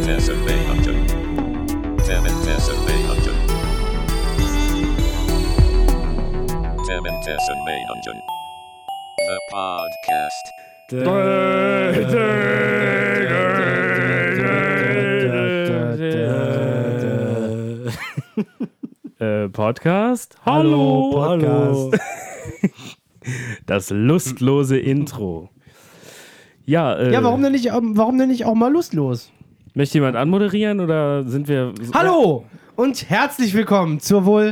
The podcast. Podcast? Hallo, Podcast. Das lustlose Intro. Ja, Warum denn nicht auch mal lustlos? Möchte jemand anmoderieren oder sind wir... Hallo und herzlich willkommen zur wohl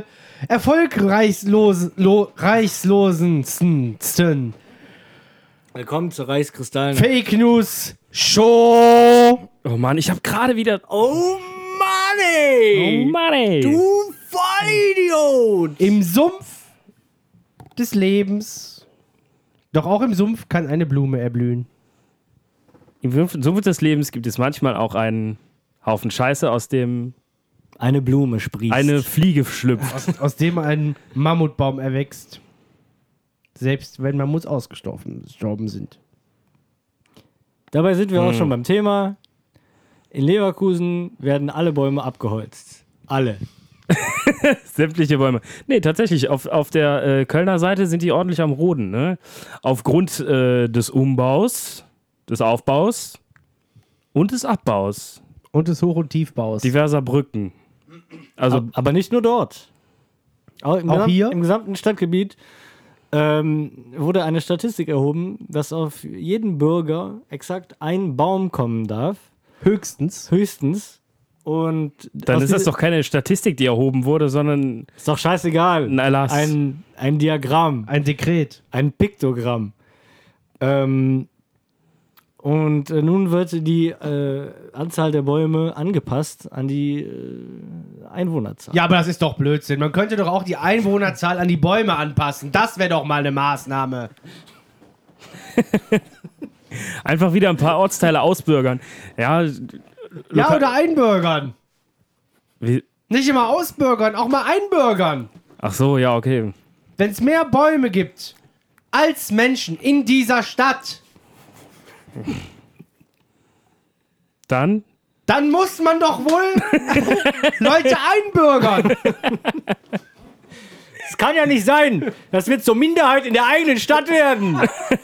erfolgreichslosensten Willkommen zur Reichskristallen. Fake News Show. Oh Mann, ich habe gerade wieder... Oh Mann, ey! Oh Mann, ey! Du Vollidiot! Im Sumpf des Lebens. Doch auch im Sumpf kann eine Blume erblühen. Im Sumpf des Lebens gibt es manchmal auch einen Haufen Scheiße, aus dem Eine Blume sprießt. eine Fliege schlüpft. Aus dem ein Mammutbaum erwächst. Selbst wenn Mammuts ausgestorben sind. Dabei sind wir auch schon beim Thema. In Leverkusen werden alle Bäume abgeholzt. Alle. Sämtliche Bäume. Nee, tatsächlich, auf der Kölner Seite sind die ordentlich am Roden. Ne? Aufgrund des Umbaus, des Aufbaus und des Abbaus Und des Hoch- und Tiefbaus. diverser Brücken. Also, Aber nicht nur dort. Auch hier? Im gesamten Stadtgebiet wurde eine Statistik erhoben, dass auf jeden Bürger exakt ein Baum kommen darf. Höchstens. Und dann ist das doch keine Statistik, die erhoben wurde, sondern ist doch scheißegal. ein Erlass. Ein Diagramm. Ein Dekret. Ein Piktogramm. Und nun wird die Anzahl der Bäume angepasst an die Einwohnerzahl. Ja, aber das ist doch Blödsinn. Man könnte doch auch die Einwohnerzahl an die Bäume anpassen. Das wäre doch mal eine Maßnahme. Einfach wieder ein paar Ortsteile ausbürgern. Ja, Ja, oder einbürgern. wie, Nicht immer ausbürgern, auch mal einbürgern. ach so, ja, okay. Wenn es mehr Bäume gibt als Menschen in dieser Stadt, Dann dann muss man doch wohl Leute einbürgern. Das kann ja nicht sein, dass wir zur Minderheit in der eigenen Stadt werden.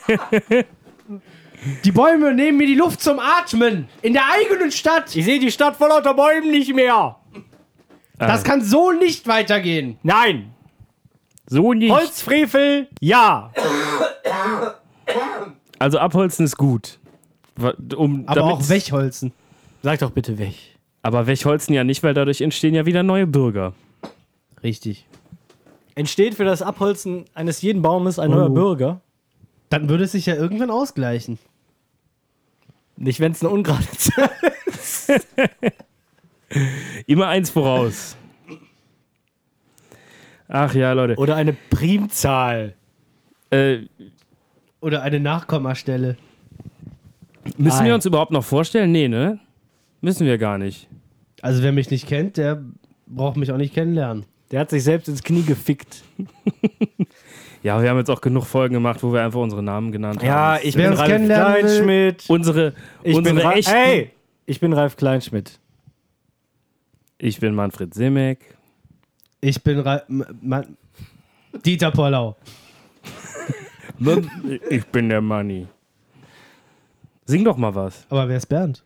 Die Bäume nehmen mir die Luft zum Atmen. In der eigenen Stadt. Ich sehe die Stadt vor lauter Bäumen nicht mehr. Das kann so nicht weitergehen. Nein. so nicht. Holzfrevel, ja. Also abholzen ist gut. Aber auch wegholzen. Sag doch bitte weg. Aber wegholzen ja nicht, weil dadurch entstehen ja wieder neue Bürger. Richtig. Entsteht für das Abholzen eines jeden Baumes ein neuer Bürger? Dann würde es sich ja irgendwann ausgleichen. Nicht, wenn es eine ungerade Zahl ist. Immer eins voraus. Ach ja, Leute. Oder eine Primzahl. Oder eine Nachkommastelle. Müssen wir Nein. uns überhaupt noch vorstellen? Nee, ne? Müssen wir gar nicht. Also wer mich nicht kennt, der braucht mich auch nicht kennenlernen. Der hat sich selbst ins Knie gefickt. Ja, wir haben jetzt auch genug Folgen gemacht, wo wir einfach unsere Namen genannt haben. Ja, ich Wer bin uns Ralf kennenlernen will- Kleinschmidt. Unsere echten... Hey, ich bin Ralf Kleinschmidt. Ich bin Manfred Simek. Ich bin Dieter Pollau. Ich bin der Manni. Sing doch mal was. Aber wer ist Bernd?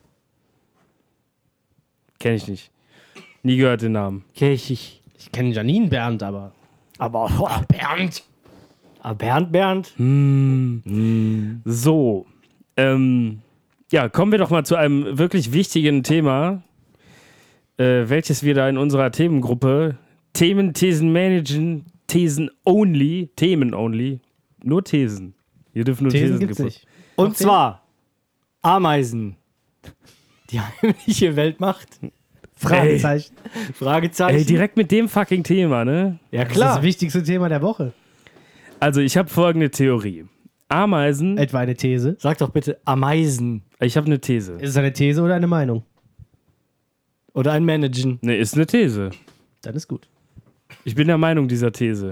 Kenn ich nicht. Nie gehört den Namen. Kirchig. Ich kenne Janine Bernd, aber... Aber Bernd! Bernd. So. Ja, kommen wir doch mal zu einem wirklich wichtigen Thema, welches wir da in unserer Themengruppe Themen, Thesen managen, Thesen only, Themen only, nur Thesen. Hier dürfen nur Thesen Thesen gibt's gepusht. nicht. Und zwar Ameisen. Die heimliche Weltmacht? Fragezeichen. Fragezeichen. Ey, direkt mit dem fucking Thema, ne? Ja, Das ist klar. das wichtigste Thema der Woche. Also, ich habe folgende Theorie. Ameisen, Etwa eine These. Sag doch bitte Ameisen. ich habe eine These. Ist es eine These oder eine Meinung? Oder ein Managen. Ne, ist eine These. Dann ist gut. Ich bin der Meinung dieser These.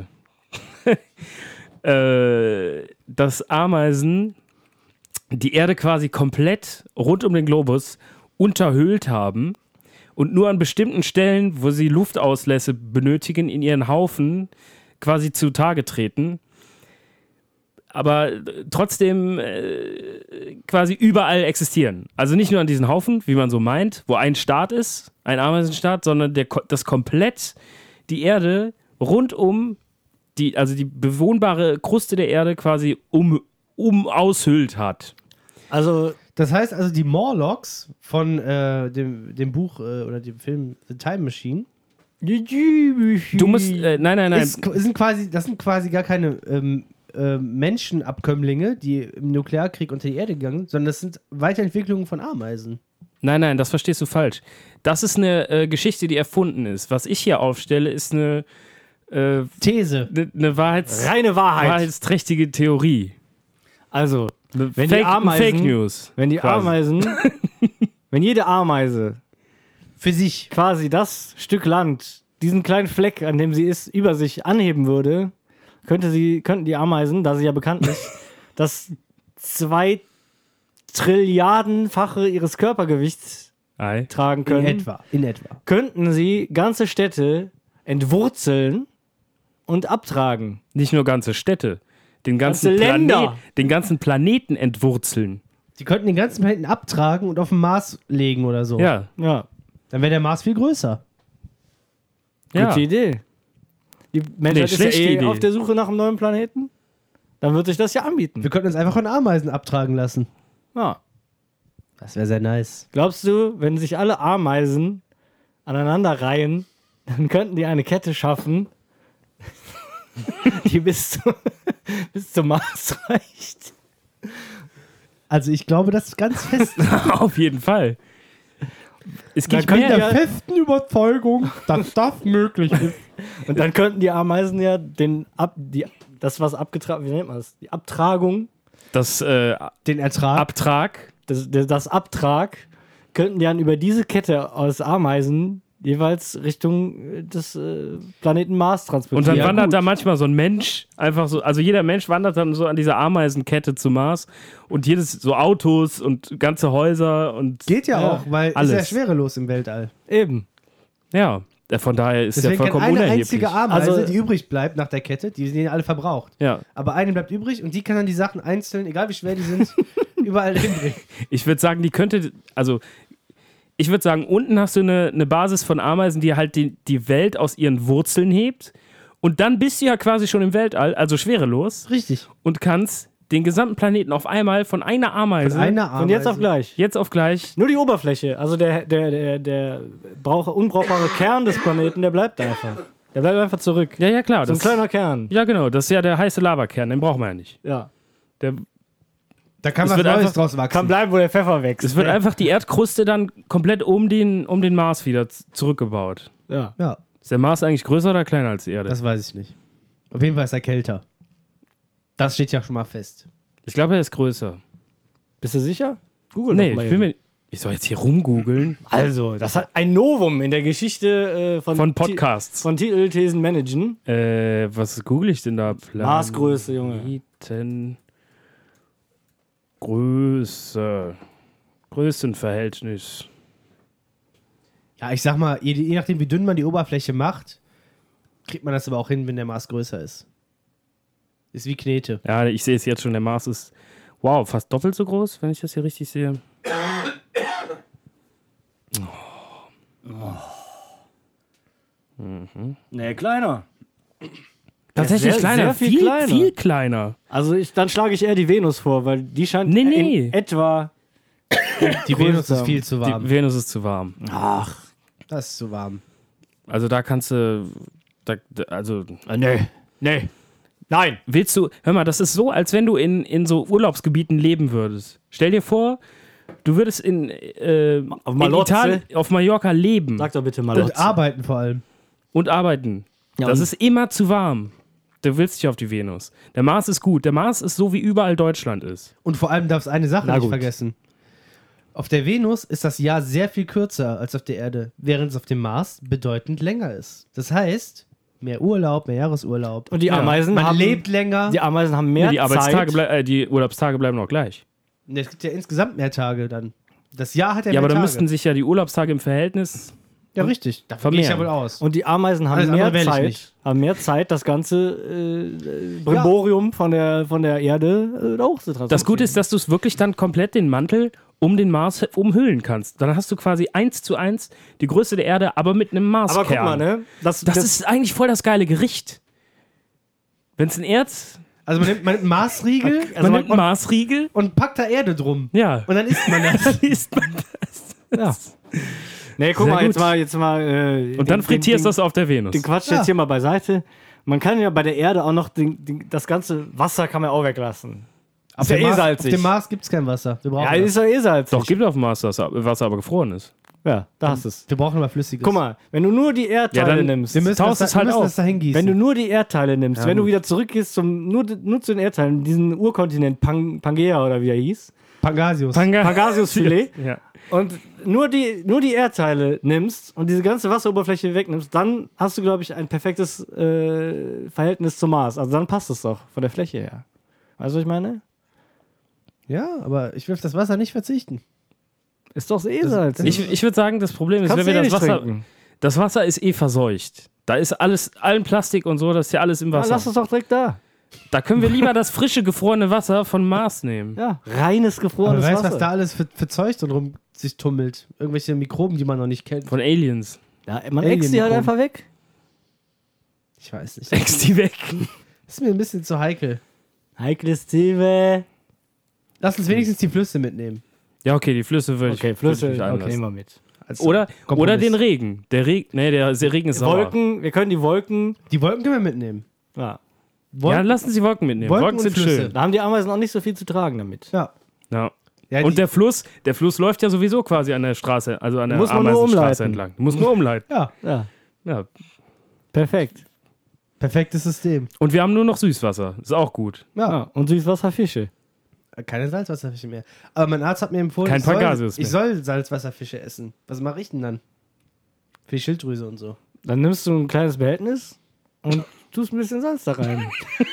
Dass Ameisen die Erde quasi komplett rund um den Globus unterhöhlt haben und nur an bestimmten Stellen, wo sie Luftauslässe benötigen, in ihren Haufen quasi zutage treten. Aber trotzdem quasi überall existieren. Also nicht nur an diesen Haufen, wie man so meint, wo ein Staat ist, ein Ameisenstaat, sondern das komplett die Erde rundum, die bewohnbare Kruste der Erde quasi aushüllt hat. Also, Das heißt also, die Morlocks von dem Buch oder dem Film The Time Machine Du musst, nein. das sind quasi gar keine Menschenabkömmlinge, die im Nuklearkrieg unter die Erde gegangen sind, sondern das sind Weiterentwicklungen von Ameisen. Nein, das verstehst du falsch. Das ist eine Geschichte, die erfunden ist. Was ich hier aufstelle, ist eine These. eine reine Wahrheit. wahrheitsträchtige Theorie. Also, wenn Fake, die Ameisen, Fake News. wenn die quasi. Ameisen, wenn jede Ameise Für sich. quasi das Stück Land, diesen kleinen Fleck, an dem sie ist, über sich anheben würde, könnten die Ameisen, da sie ja bekannt ist, das 2 Trilliardenfache ihres Körpergewichts Ei. tragen können, In etwa. könnten sie ganze Städte entwurzeln und abtragen. Nicht nur ganze Städte, den Ganze ganzen, Länder. Den ganzen Planeten entwurzeln. Die könnten den ganzen Planeten abtragen und auf den Mars legen oder so. Ja. Ja, Dann wäre der Mars viel größer. Ja. gute Idee. Die Menschheit ist ja schlechte Idee. auf der Suche nach einem neuen Planeten. Dann wird sich das ja anbieten. Wir könnten uns einfach von Ameisen abtragen lassen. Ja. Das wäre sehr nice. Glaubst du, wenn sich alle Ameisen aneinander reihen, dann könnten die eine Kette schaffen, die bis zum Mars reicht? Also ich glaube, das ist ganz fest. Auf jeden Fall. Es gibt Dann können mehr. ja- festen Überzeugung, dass das möglich ist. Und dann könnten die Ameisen ja das, was abgetragen, wie nennt man das? Die Abtragung, Das Den Ertrag. Abtrag. das Abtrag, könnten die dann über diese Kette aus Ameisen jeweils Richtung des Planeten Mars Und transportieren. dann wandert da manchmal so ein Mensch einfach so, also jeder Mensch wandert dann so an dieser Ameisenkette zu Mars und so Autos und ganze Häuser und Geht ja auch, weil alles. ist ja schwerelos im Weltall. Eben. ja, von daher ist Deswegen ja kann vollkommen eine unerheblich. einzige Ameise, Also- die übrig bleibt nach der Kette, die sind alle verbraucht. Ja, Aber eine bleibt übrig und die kann dann die Sachen einzeln, egal wie schwer die sind, überall hinbringen. ich würde sagen, ich würde sagen, unten hast du eine Basis von Ameisen, die halt die Welt aus ihren Wurzeln hebt und dann bist du ja quasi schon im Weltall, also schwerelos Richtig. und kannst den gesamten Planeten auf einmal von einer Ameise Von jetzt auf gleich. jetzt auf gleich. Nur die Oberfläche, also der unbrauchbare Kern des Planeten, der bleibt einfach. Der bleibt einfach zurück. Ja, klar. So ein kleiner Kern. Ja, genau. Das ist ja der heiße Lavakern. Den brauchen wir ja nicht. Ja. Da kann Es was wird Neues einfach- draus wachsen. Kann bleiben, wo der Pfeffer wächst. Es wird einfach die Erdkruste dann komplett um den Mars wieder zurückgebaut. Ja. Ja, Ist der Mars eigentlich größer oder kleiner als die Erde? das weiß ich nicht. Auf jeden Fall ist er kälter. Das steht ja schon mal fest. Ich glaube, er ist größer. Bist du sicher? Google Nee, doch mal ich bin eben. mir. Ich soll jetzt hier rumgoogeln. Also, das hat ein Novum in der Geschichte Von Podcasts. Von Titelthesen managen. Was google ich denn da? Maßgröße, Junge. Größe. Größenverhältnis. Ja, ich sag mal, je nachdem, wie dünn man die Oberfläche macht, kriegt man das aber auch hin, wenn der Mars größer ist. Ist wie Knete. Ja, ich sehe es jetzt schon. Der Mars ist, wow, fast doppelt so groß, wenn ich das hier richtig sehe. Nee, kleiner. Tatsächlich sehr, kleiner. sehr viel kleiner. Viel kleiner. Also dann schlage ich eher die Venus vor, weil die scheint Nee. in etwa... Die Venus ist größer. viel zu warm. Die Venus ist zu warm. Ach. Das ist zu warm. Also da kannst du, Nee. Nein. willst du, hör mal, das ist so, als wenn du in so Urlaubsgebieten leben würdest. Stell dir vor, du würdest Auf Malotze? auf Mallorca leben Sag doch bitte mal. Und arbeiten vor allem. und arbeiten. Ja, Das und- ist immer zu warm. Du willst nicht auf die Venus. Der Mars ist gut. Der Mars ist so, wie überall Deutschland ist. Und vor allem darfst du eine Sache Na nicht gut. vergessen. Auf der Venus ist das Jahr sehr viel kürzer als auf der Erde, während es auf dem Mars bedeutend länger ist. Das heißt, mehr Urlaub, mehr Jahresurlaub. Und die Ameisen Man haben... lebt länger. Die Ameisen haben mehr die Zeit. Die Urlaubstage bleiben noch gleich. Ne, es gibt ja insgesamt mehr Tage dann. Das Jahr hat ja Ja, mehr aber dann Tage. müssten sich ja die Urlaubstage im Verhältnis. Ja, richtig. Davon gehe ich ja vermehren. wohl aus. Und die Ameisen haben Alles mehr andere wähle ich Zeit, das ganze Brimborium von der Erde auch zu transportieren. Das Gute ist, dass du es wirklich dann komplett den Mantel um den Mars umhüllen kannst. Dann hast du quasi 1:1 die Größe der Erde, aber mit einem Marskern. aber guck mal, ne? Das ist eigentlich voll das geile Gericht. Wenn es ein Erz... Also man nimmt einen Marsriegel Man nimmt einen Marsriegel. und packt da Erde drum. Ja. Und dann isst man das. Dann isst man das. Ja. Nee, guck Sehr mal, gut. jetzt mal. Und dann frittierst du das auf der Venus. Den Quatsch Ja. jetzt hier mal beiseite. Man kann ja bei der Erde auch noch das ganze Wasser kann man auch weglassen. Ist ja eh Auf salzig. dem Mars gibt es kein Wasser. Wir brauchen Ja, das. ist doch eh salzig. Doch, gibt auf dem Mars Wasser, aber gefroren ist. Ja, da hast du es. Wir brauchen aber Flüssiges. Guck mal, wenn du nur die Erdteile dann- nimmst, wir müssen taust das, es halt wir müssen auf. das dahin gießen. wenn du nur die Erdteile nimmst, Ja, wenn du gut. wieder zurückgehst nur zu den Erdteilen, diesen Urkontinent Pangea oder wie er hieß, Pangasius. Pangasiusfilet, Ja. und nur die Erdteile nimmst und diese ganze Wasseroberfläche wegnimmst, dann hast du, glaube ich, ein perfektes Verhältnis zum Mars. Also dann passt es doch von der Fläche her. Weißt du, was ich meine? Ja, aber ich will auf das Wasser nicht verzichten. Ist doch eh salzig. Ich würde sagen, das Problem ist, wenn wir das Wasser... Das Wasser ist eh verseucht. Da ist allen Plastik und so, das ist ja alles im Ja, Wasser. lass es doch direkt da. Da können wir lieber das frische, gefrorene Wasser von Mars nehmen. Ja, reines, Aber gefrorenes wer weiß, Wasser. was da alles für Zeug drum sich tummelt. Irgendwelche Mikroben, die man noch nicht kennt. Von Aliens. Ja, man äxt die halt Alien-Mikroben. einfach weg. Ich weiß nicht. Wächst die weg. Das ist mir ein bisschen zu heikel. Heikles Thema. Lass uns wenigstens die Flüsse mitnehmen. Ja, okay, die Flüsse würde Okay, ich Flüsse, mich okay, einlassen. nehmen wir mit. Als Oder Kompromiss. den Regen. Der Regen ist sauer. Wolken, wir können die Wolken. Die Wolken können wir mitnehmen. Ja. Ja, lassen Sie Wolken mitnehmen. Wolken Wolken und sind Flüsse. schön. Da haben die Ameisen auch nicht so viel zu tragen damit. Ja. Ja. Ja, Und der Fluss läuft ja sowieso quasi an der Straße, also an der Muss man nur Ameisenstraße umleiten. entlang. Du musst nur umleiten. ja, Ja, Ja. perfekt. perfektes System. Und wir haben nur noch Süßwasser. Ist auch gut. Ja. Ja, und Süßwasserfische. Keine Salzwasserfische mehr. Aber mein Arzt hat mir empfohlen, Kein ich soll, Pangasius ich mehr. soll Salzwasserfische essen. Was mache ich denn dann? Für die Schilddrüse und so. Dann nimmst du ein kleines Behältnis und tust ein bisschen Salz da rein.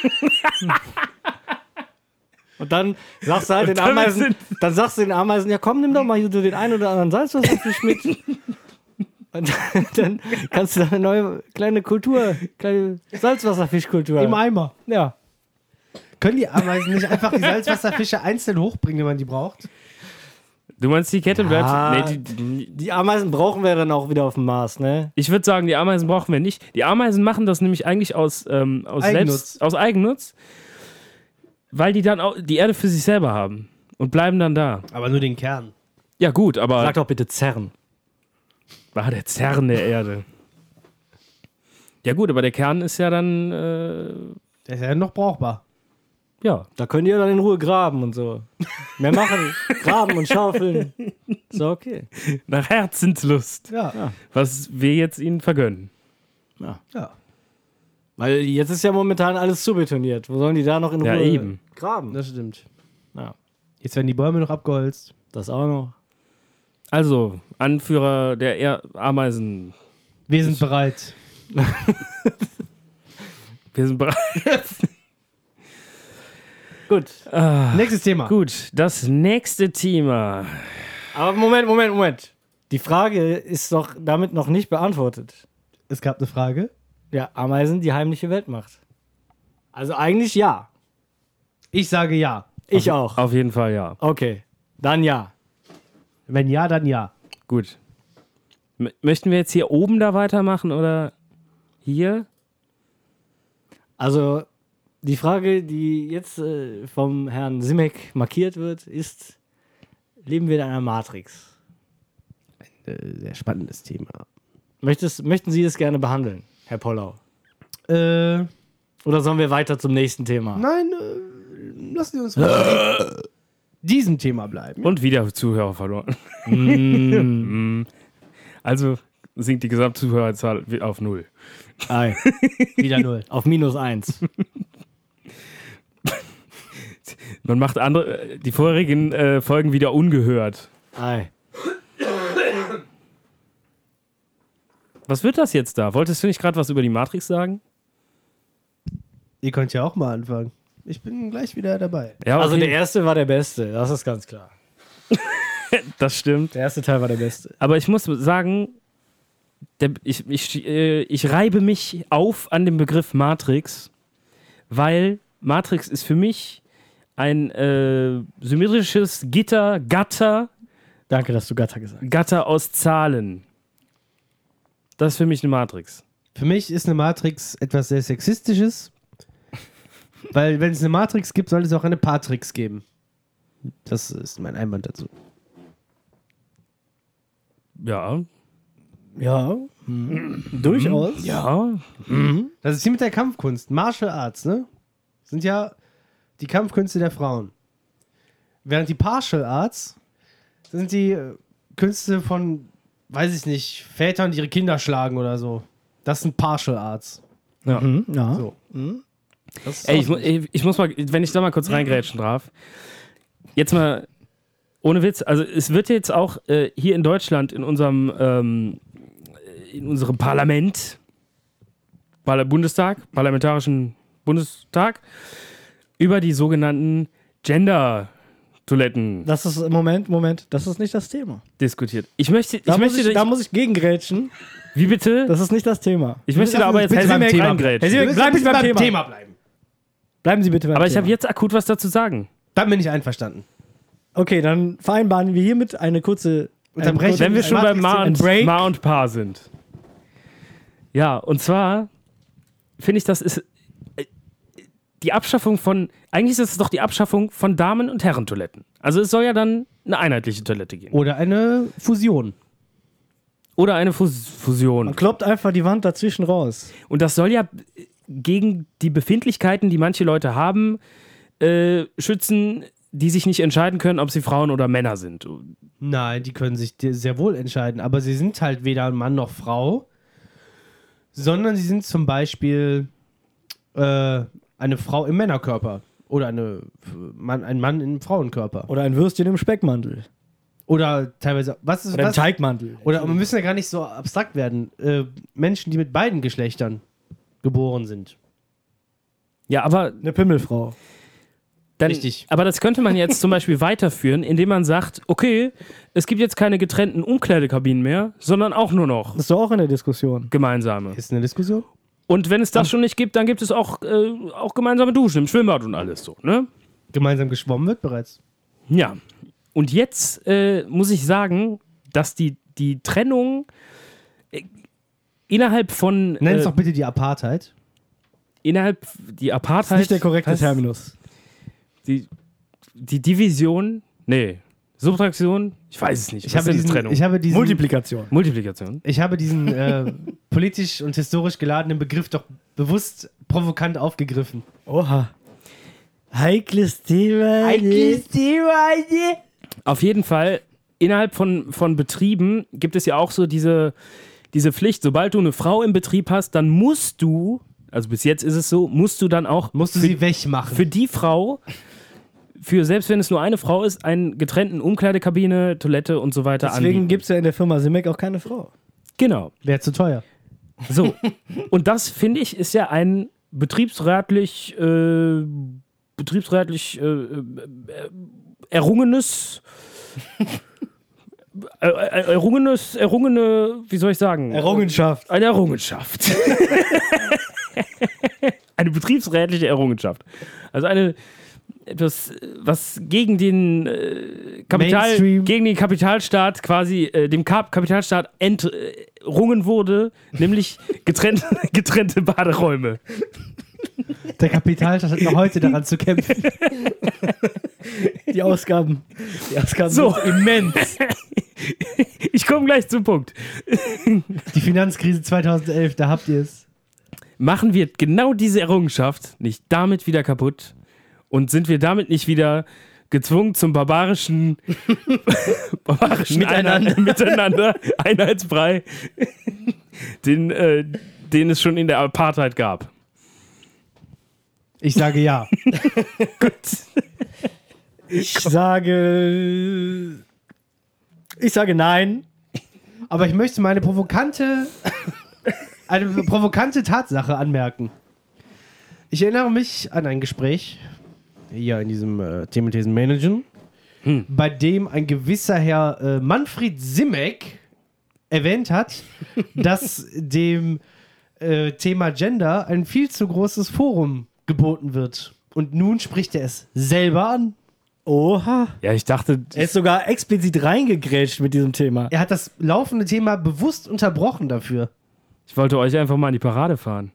Und dann sagst du halt den Ameisen, ja komm, nimm doch mal hier so den einen oder anderen Salzwasserfisch mit. Und dann kannst du da eine neue kleine Salzwasserfischkultur. Im Eimer. Ja. Können die Ameisen nicht einfach die Salzwasserfische einzeln hochbringen, wenn man die braucht? Du meinst, die Kette bleibt. Ja. Nee, Die Ameisen brauchen wir dann auch wieder auf dem Mars, ne? ich würde sagen, die Ameisen brauchen wir nicht. Die Ameisen machen das nämlich eigentlich aus Eigennutz, weil die dann auch die Erde für sich selber haben und bleiben dann da. Aber nur den Kern. Ja, gut, aber Sag doch bitte Zerren. war der Zern der Erde. Ja, gut, aber der Kern ist ja dann. Der ist ja noch brauchbar. Ja. Da könnt ihr dann in Ruhe graben und so. Mehr machen. Graben und schaufeln. So, okay. Nach Herzenslust. Ja. Was wir jetzt ihnen vergönnen. Ja. Weil jetzt ist ja momentan alles zubetoniert. Wo sollen die da noch in Ruhe Ja, eben. graben? Das stimmt. Ja. Jetzt werden die Bäume noch abgeholzt. Das auch noch. Also, Anführer der Ameisen. Wir sind bereit. Wir sind bereit. Gut. Nächstes Thema. Gut, das nächste Thema. Aber Moment. Die Frage ist doch damit noch nicht beantwortet. Es gab eine Frage. Ja, Ameisen, die heimliche Weltmacht. Also eigentlich ja. Ich sage ja. Ich auch. Auf jeden Fall ja. Okay. Dann ja. Wenn ja, dann ja. Gut. Möchten wir jetzt hier oben da weitermachen oder hier? Also die Frage, die jetzt vom Herrn Simek markiert wird, ist: Leben wir in einer Matrix? Sehr spannendes Thema. Möchten Sie es gerne behandeln, Herr Pollau? Nein, Oder sollen wir weiter zum nächsten Thema? lassen Sie uns mal diesem Thema bleiben. Und wieder Zuhörer verloren. Also sinkt die Gesamtzuhörerzahl auf 0. Ei, Wieder 0. auf -1. Man macht die vorherigen Folgen wieder ungehört. Ei. Was wird das jetzt da? Wolltest du nicht gerade was über die Matrix sagen? Ihr könnt ja auch mal anfangen. Ich bin gleich wieder dabei. Ja, Also okay. der erste war der beste, das ist ganz klar. Das stimmt. Der erste Teil war der beste. Aber ich muss sagen, ich reibe mich auf an dem Begriff Matrix, weil Matrix ist für mich ein symmetrisches Gatter Danke, dass du Gatter gesagt hast. Gatter aus Zahlen. Das ist für mich eine Matrix. Für mich ist eine Matrix etwas sehr Sexistisches, weil wenn es eine Matrix gibt, soll es auch eine Patrix geben. Das ist mein Einwand dazu. Ja. Ja, durchaus. Ja. Das ist wie mit der Kampfkunst. Martial Arts, ne? Sind ja die Kampfkünste der Frauen. Während die Partial Arts sind die Künste von, weiß ich nicht, Vätern, die ihre Kinder schlagen oder so. Das sind Partial Arts. Ja. Ja. So. Das ist Ey, auch- ich muss mal, wenn ich da mal kurz reingrätschen darf. Jetzt mal, ohne Witz, also es wird jetzt auch hier in Deutschland in unserem Parlament, Parlamentarischen Bundestag, über die sogenannten Gender-Toiletten Das ist, Moment, das ist nicht das Thema. diskutiert. Da muss ich gegengrätschen. Wie bitte? Das ist nicht das Thema. Ich möchte da aber jetzt bitte beim Herr Thema reingrätschen. Herr Siemek, bleiben Sie beim Thema. bleiben. Bleiben Sie bitte beim Aber ich Thema. habe jetzt akut was dazu sagen. Dann bin ich einverstanden. Okay, dann vereinbaren wir hiermit eine kurze Unterbrechen. Wenn wir schon beim Matrix- Break. Ma und Pa sind. Ja, und zwar finde ich, das ist die Abschaffung von, eigentlich ist es doch die Abschaffung von Damen- und Herrentoiletten. Also es soll ja dann eine einheitliche Toilette geben. Oder eine Fusion. Oder eine Fusion. Man kloppt einfach die Wand dazwischen raus. Und das soll ja gegen die Befindlichkeiten, die manche Leute haben, schützen, die sich nicht entscheiden können, ob sie Frauen oder Männer sind. Nein, die können sich sehr wohl entscheiden, aber sie sind halt weder Mann noch Frau, sondern sie sind zum Beispiel eine Frau im Männerkörper oder ein Mann im Frauenkörper. Oder ein Würstchen im Speckmantel. Oder teilweise, was ist Oder im was? Teigmantel. Oder wir müssen ja gar nicht so abstrakt werden. Menschen, die mit beiden Geschlechtern geboren sind. Ja, aber Eine Pimmelfrau. dann, Richtig. aber das könnte man jetzt zum Beispiel weiterführen, indem man sagt, okay, es gibt jetzt keine getrennten Umkleidekabinen mehr, sondern auch nur noch Das ist doch auch in der Diskussion. gemeinsame. Ist eine Diskussion? Und wenn es das schon nicht gibt, dann gibt es auch gemeinsame Duschen im Schwimmbad und alles so, ne? Gemeinsam geschwommen wird bereits. Ja. Und jetzt muss ich sagen, dass die Trennung innerhalb von Nenn es doch bitte die Apartheid. innerhalb die Das Apartheid, ist nicht der korrekte was? Terminus. die Division, nee, Subtraktion, ich weiß es nicht. Ich Was habe ist denn diesen, Trennung? ich habe diesen, Multiplikation. Multiplikation. ich habe diesen politisch und historisch geladenen Begriff doch bewusst provokant aufgegriffen. Oha. Heikles Thema. Auf jeden Fall, innerhalb von Betrieben gibt es ja auch so diese Pflicht, sobald du eine Frau im Betrieb hast, dann musst du, also bis jetzt ist es so, musst du dann auch Musst du sie wegmachen. für die Frau, selbst wenn es nur eine Frau ist, einen getrennten Umkleidekabine, Toilette und so weiter Deswegen anbieten. gibt es ja in der Firma Simek auch keine Frau. Genau. Wäre zu teuer. So. Und das, finde ich, ist ja ein betriebsrätlich errungene, wie soll ich sagen? Errungenschaft. Eine Errungenschaft. Eine betriebsrätliche Errungenschaft. Also etwas, was gegen den Mainstream. gegen den Kapitalstaat quasi, dem Kapitalstaat entrungen wurde, nämlich getrennte Baderäume. Der Kapitalstaat hat noch heute daran zu kämpfen. Die Ausgaben. So. sind immens. Ich komme gleich zum Punkt. Die Finanzkrise 2011, da habt ihr es. Machen wir genau diese Errungenschaft nicht damit wieder kaputt und sind wir damit nicht wieder gezwungen zum barbarischen Miteinander, Einheitsbrei, den es schon in der Apartheid gab. Ich sage ja. Ich sage nein. Aber ich möchte mal eine provokante Tatsache anmerken. Ich erinnere mich an ein Gespräch hier in diesem Thementhesen Managen bei dem ein gewisser Herr Manfred Simek erwähnt hat, dass dem Thema Gender ein viel zu großes Forum geboten wird. Und nun spricht er es selber an. Oha. Ja, ich dachte, Er ist sogar explizit reingegrätscht mit diesem Thema. Er hat das laufende Thema bewusst unterbrochen dafür. ich wollte euch einfach mal in die Parade fahren.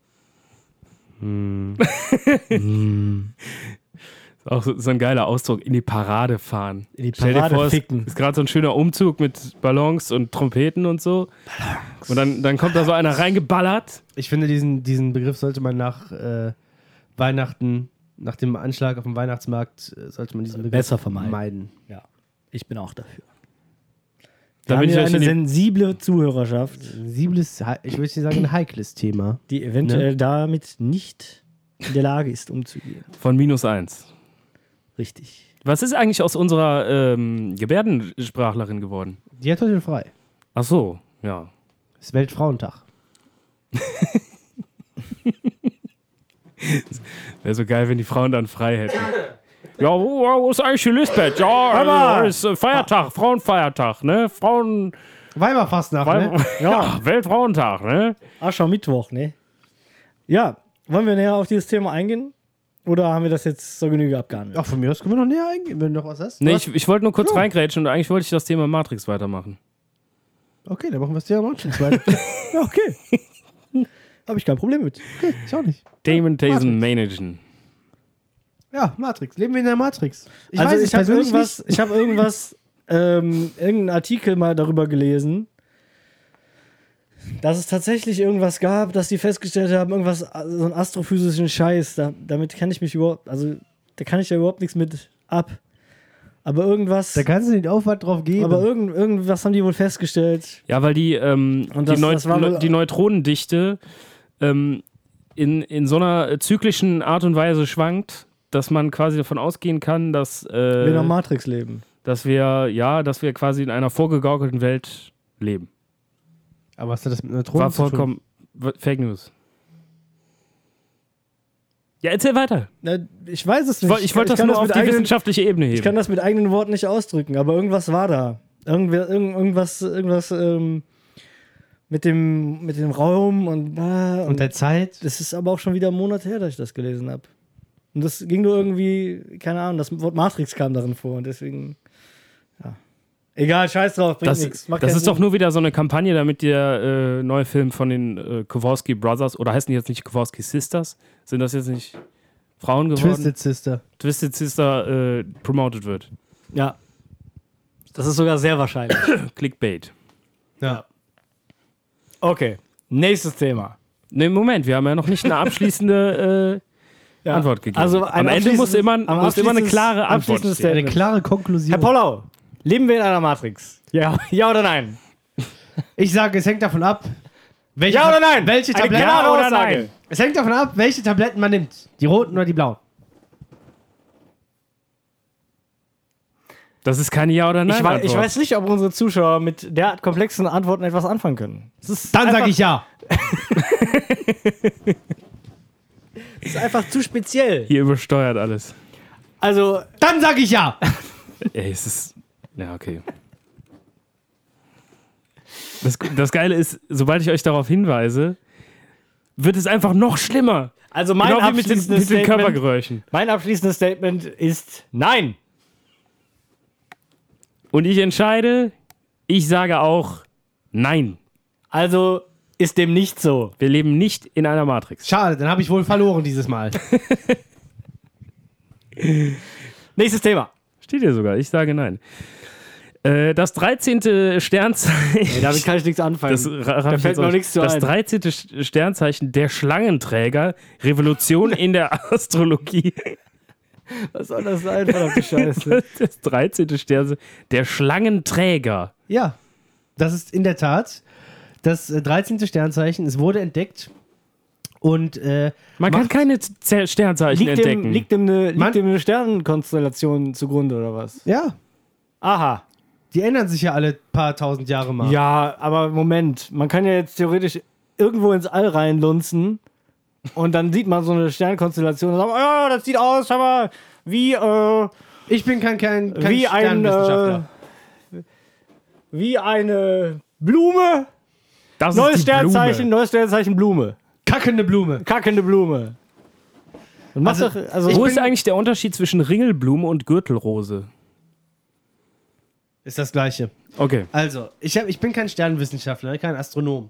Ist auch so ein geiler Ausdruck, in die Parade fahren. In die Stell dir Parade vor, ficken. ist gerade so ein schöner Umzug mit Ballons und Trompeten und so. Und dann kommt da so einer reingeballert. Ich finde, diesen Begriff sollte man nach Weihnachten, nach dem Anschlag auf dem Weihnachtsmarkt, sollte man diesen Begriff Besser vermeiden. Ja, ich bin auch dafür. Wir haben Damit ich hier euch eine in die, sensible Zuhörerschaft, sensibles, ich würde nicht sagen ein heikles Thema. die eventuell damit nicht in der Lage ist, umzugehen. von -1. Richtig. Was ist eigentlich aus unserer Gebärdensprachlerin geworden? Die hat heute frei. Ach so, ja. Es ist Weltfrauentag. Wäre so geil, wenn die Frauen dann frei hätten. Ja, wo ist eigentlich die Lisbeth? Ja, ist Feiertag, Frauenfeiertag, ne? Weiberfastnacht, ne? Ja, Weltfrauentag, ne? Aschermittwoch, ne? Ja, wollen wir näher auf dieses Thema eingehen? Oder haben wir das jetzt zur Genüge abgehandelt? Ach, von mir aus können wir noch näher eingehen, wenn du noch was hast. Nee, ich wollte nur kurz reingrätschen und eigentlich wollte ich das Thema Matrix weitermachen. Okay, dann machen wir es dir am Anfang weiter. Ja, okay. Habe ich kein Problem mit. Okay, ich auch nicht. Demon Tasen Managen. Ja, Matrix. Leben wir in der Matrix? Ich habe irgendwas, irgendeinen Artikel mal darüber gelesen, dass es tatsächlich irgendwas gab, dass die festgestellt haben, irgendwas, so einen astrophysischen Scheiß, damit kann ich mich überhaupt, also da kann ich ja überhaupt nichts mit ab. Aber irgendwas, Da kannst du den Aufwand drauf geben. aber irgendwas haben die wohl festgestellt. Ja, weil die das war wohl- die Neutronendichte in so einer zyklischen Art und Weise schwankt, dass man quasi davon ausgehen kann, dass Wir in der Matrix leben. dass wir quasi in einer vorgegaukelten Welt leben. aber was hat das mit Neutronen War zu tun? vollkommen Fake News. Ja, erzähl weiter. Na, ich weiß es nicht. Ich wollte das kann nur auf mit die eigenen- wissenschaftliche Ebene heben. Ich kann das mit eigenen Worten nicht ausdrücken, aber irgendwas war da. Irgendwas mit dem Raum und Und der Zeit? das ist aber auch schon wieder Monate her, dass ich das gelesen habe. Und das ging nur irgendwie, keine Ahnung, das Wort Matrix kam darin vor und deswegen, ja. Egal, scheiß drauf, bringt nichts. Das ist doch nur wieder so eine Kampagne, damit der neue Film von den Kowalski Brothers, oder heißen die jetzt nicht Kowalski Sisters? Sind das jetzt nicht Frauen geworden? Twisted Sister. Twisted Sister promoted wird. Ja. Das ist sogar sehr wahrscheinlich. Clickbait. Ja. Okay, nächstes Thema. Ne, Moment, wir haben ja noch nicht eine abschließende Ja. Antwort gegeben. Also am Ende muss immer eine klare Antwort abschließendes stehen. Eine Statement. klare Konklusion. Herr Pollau, leben wir in einer Matrix? Ja, ja oder nein? Ich sage, es hängt davon ab, welche, Ja oder nein? welche Eine Tabletten. klare Ja oder Aussage. nein? Es hängt davon ab, welche Tabletten man nimmt. Die roten oder die blauen. Das ist keine Ja- oder Ich Nein-Antwort. weiß nicht, ob unsere Zuschauer mit derart komplexen Antworten etwas anfangen können. Dann sage ich ja. Das ist einfach zu speziell. Hier übersteuert alles. Also, Dann sage ich ja. Ey, es ist. Ja, okay. Das Geile ist, sobald ich euch darauf hinweise, wird es einfach noch schlimmer. also mein, Genau wie mit den abschließendes Statement, Körpergeräuschen. mein abschließendes Statement ist nein. Und ich entscheide, ich sage auch Nein. Also ist dem nicht so. Wir leben nicht in einer Matrix. Schade, dann habe ich wohl verloren dieses Mal. Nächstes Thema. Steht hier sogar, ich sage Nein. Das 13. Sternzeichen. Ey, damit kann ich nichts anfangen. Da fällt mir auch nichts zu Das ein. 13. Sternzeichen, der Schlangenträger, Revolution in der Astrologie. Was soll das sein, verdammte Scheiße? Das 13. Sternzeichen, der Schlangenträger. Ja, das ist in der Tat das 13. Sternzeichen. Es wurde entdeckt. Und Man kann keine Sternzeichen entdecken. Liegt dem eine Sternenkonstellation zugrunde oder was? ja, Aha. die ändern sich ja alle paar tausend Jahre mal. Ja, aber Moment. Man kann ja jetzt theoretisch irgendwo ins All reinlunzen und dann sieht man so eine Sternkonstellation und sagt, ja, das sieht aus, aber wie Ich bin kein Wie Sternwissenschaftler. Wie eine Blume. Das Neues ist die Sternzeichen, Blume. neues Sternzeichen Blume. Kackende Blume. Kackende Blume. Und Also, Wo ist eigentlich der Unterschied zwischen Ringelblume und Gürtelrose? Ist das Gleiche. Okay. Also, ich bin kein Sternwissenschaftler, kein Astronom.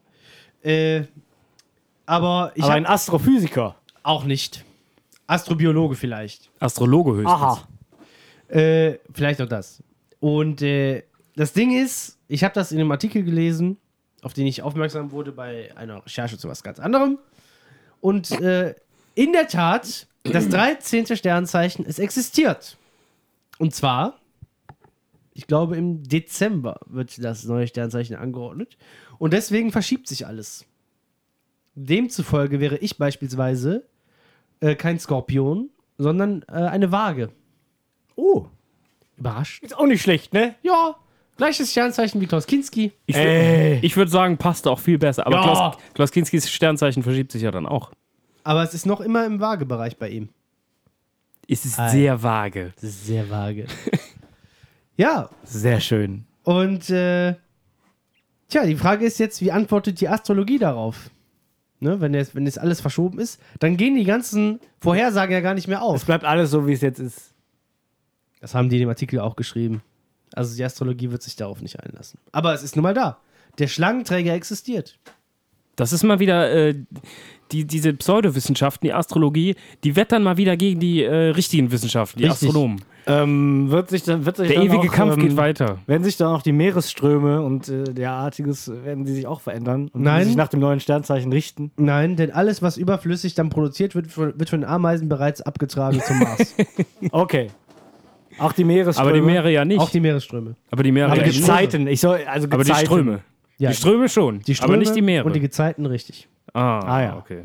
Aber ich Aber ein hab Astrophysiker. auch nicht. Astrobiologe vielleicht. Astrologe höchstens. Aha. Vielleicht auch das. Und das Ding ist, ich habe das in einem Artikel gelesen, auf den ich aufmerksam wurde bei einer Recherche zu was ganz anderem. Und in der Tat, das 13. Sternzeichen, es existiert. Und zwar, ich glaube, im Dezember wird das neue Sternzeichen angeordnet. Und deswegen verschiebt sich alles. Demzufolge wäre ich beispielsweise kein Skorpion, sondern eine Waage. Oh, Überrascht? ist auch nicht schlecht, ne? Ja, gleiches Sternzeichen wie Klaus Kinski. Ich Ey. würde sagen, passt auch viel besser. Aber Ja. Klaus Kinskis Sternzeichen verschiebt sich ja dann auch. Aber es ist noch immer im Waagebereich bei ihm. Es ist Ei. sehr vage. Das ist sehr vage. Ja, Sehr schön. und tja, die Frage ist jetzt, wie antwortet die Astrologie darauf? Ne, wenn jetzt alles verschoben ist, dann gehen die ganzen Vorhersagen ja gar nicht mehr Es auf. bleibt alles so, wie es jetzt ist. Das haben die in dem Artikel auch geschrieben. Also die Astrologie wird sich darauf nicht einlassen. Aber es ist nun mal da. Der Schlangenträger existiert. Das ist mal wieder diese Pseudowissenschaften, die Astrologie, die wettern mal wieder gegen die richtigen Wissenschaften, die Richtig. Astronomen. Wird sich Der dann ewige auch, Kampf geht weiter. Werden sich dann auch die Meeresströme und derartiges, werden die sich auch verändern und Nein. die sich nach dem neuen Sternzeichen richten? Nein, denn alles, was überflüssig dann produziert wird, wird von den Ameisen bereits abgetragen zum Mars. Okay. Auch die Meeresströme. Aber die Meere ja nicht. Auch die Meeresströme. aber die Meere Aber ja die nicht. Gezeiten. Aber die Ströme. Ja, Die Ströme schon, die Ströme aber nicht die Meere. und die Gezeiten richtig. Ah, ja. okay.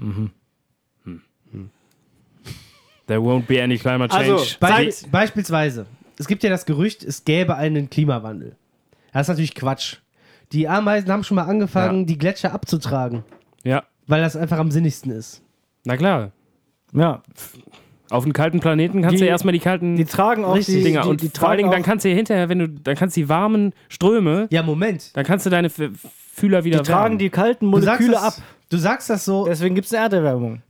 There won't be any climate change. Also, Beispielsweise, es gibt ja das Gerücht, es gäbe einen Klimawandel. Das ist natürlich Quatsch. Die Ameisen haben schon mal angefangen, Ja. die Gletscher abzutragen, Ja, weil das einfach am sinnigsten ist. na klar. Ja. Auf einem kalten Planeten kannst Die- du erstmal die kalten Die tragen auch Richtig. die Dinger. Die, Und die vor allen Dingen, tragen dann kannst du ja hinterher, dann kannst du die warmen Ströme, Ja, Moment. dann kannst du deine Fühler wieder die tragen wärmen. die kalten Du sagst, Moleküle ab. du sagst das so, Deswegen gibt es eine Erderwärmung.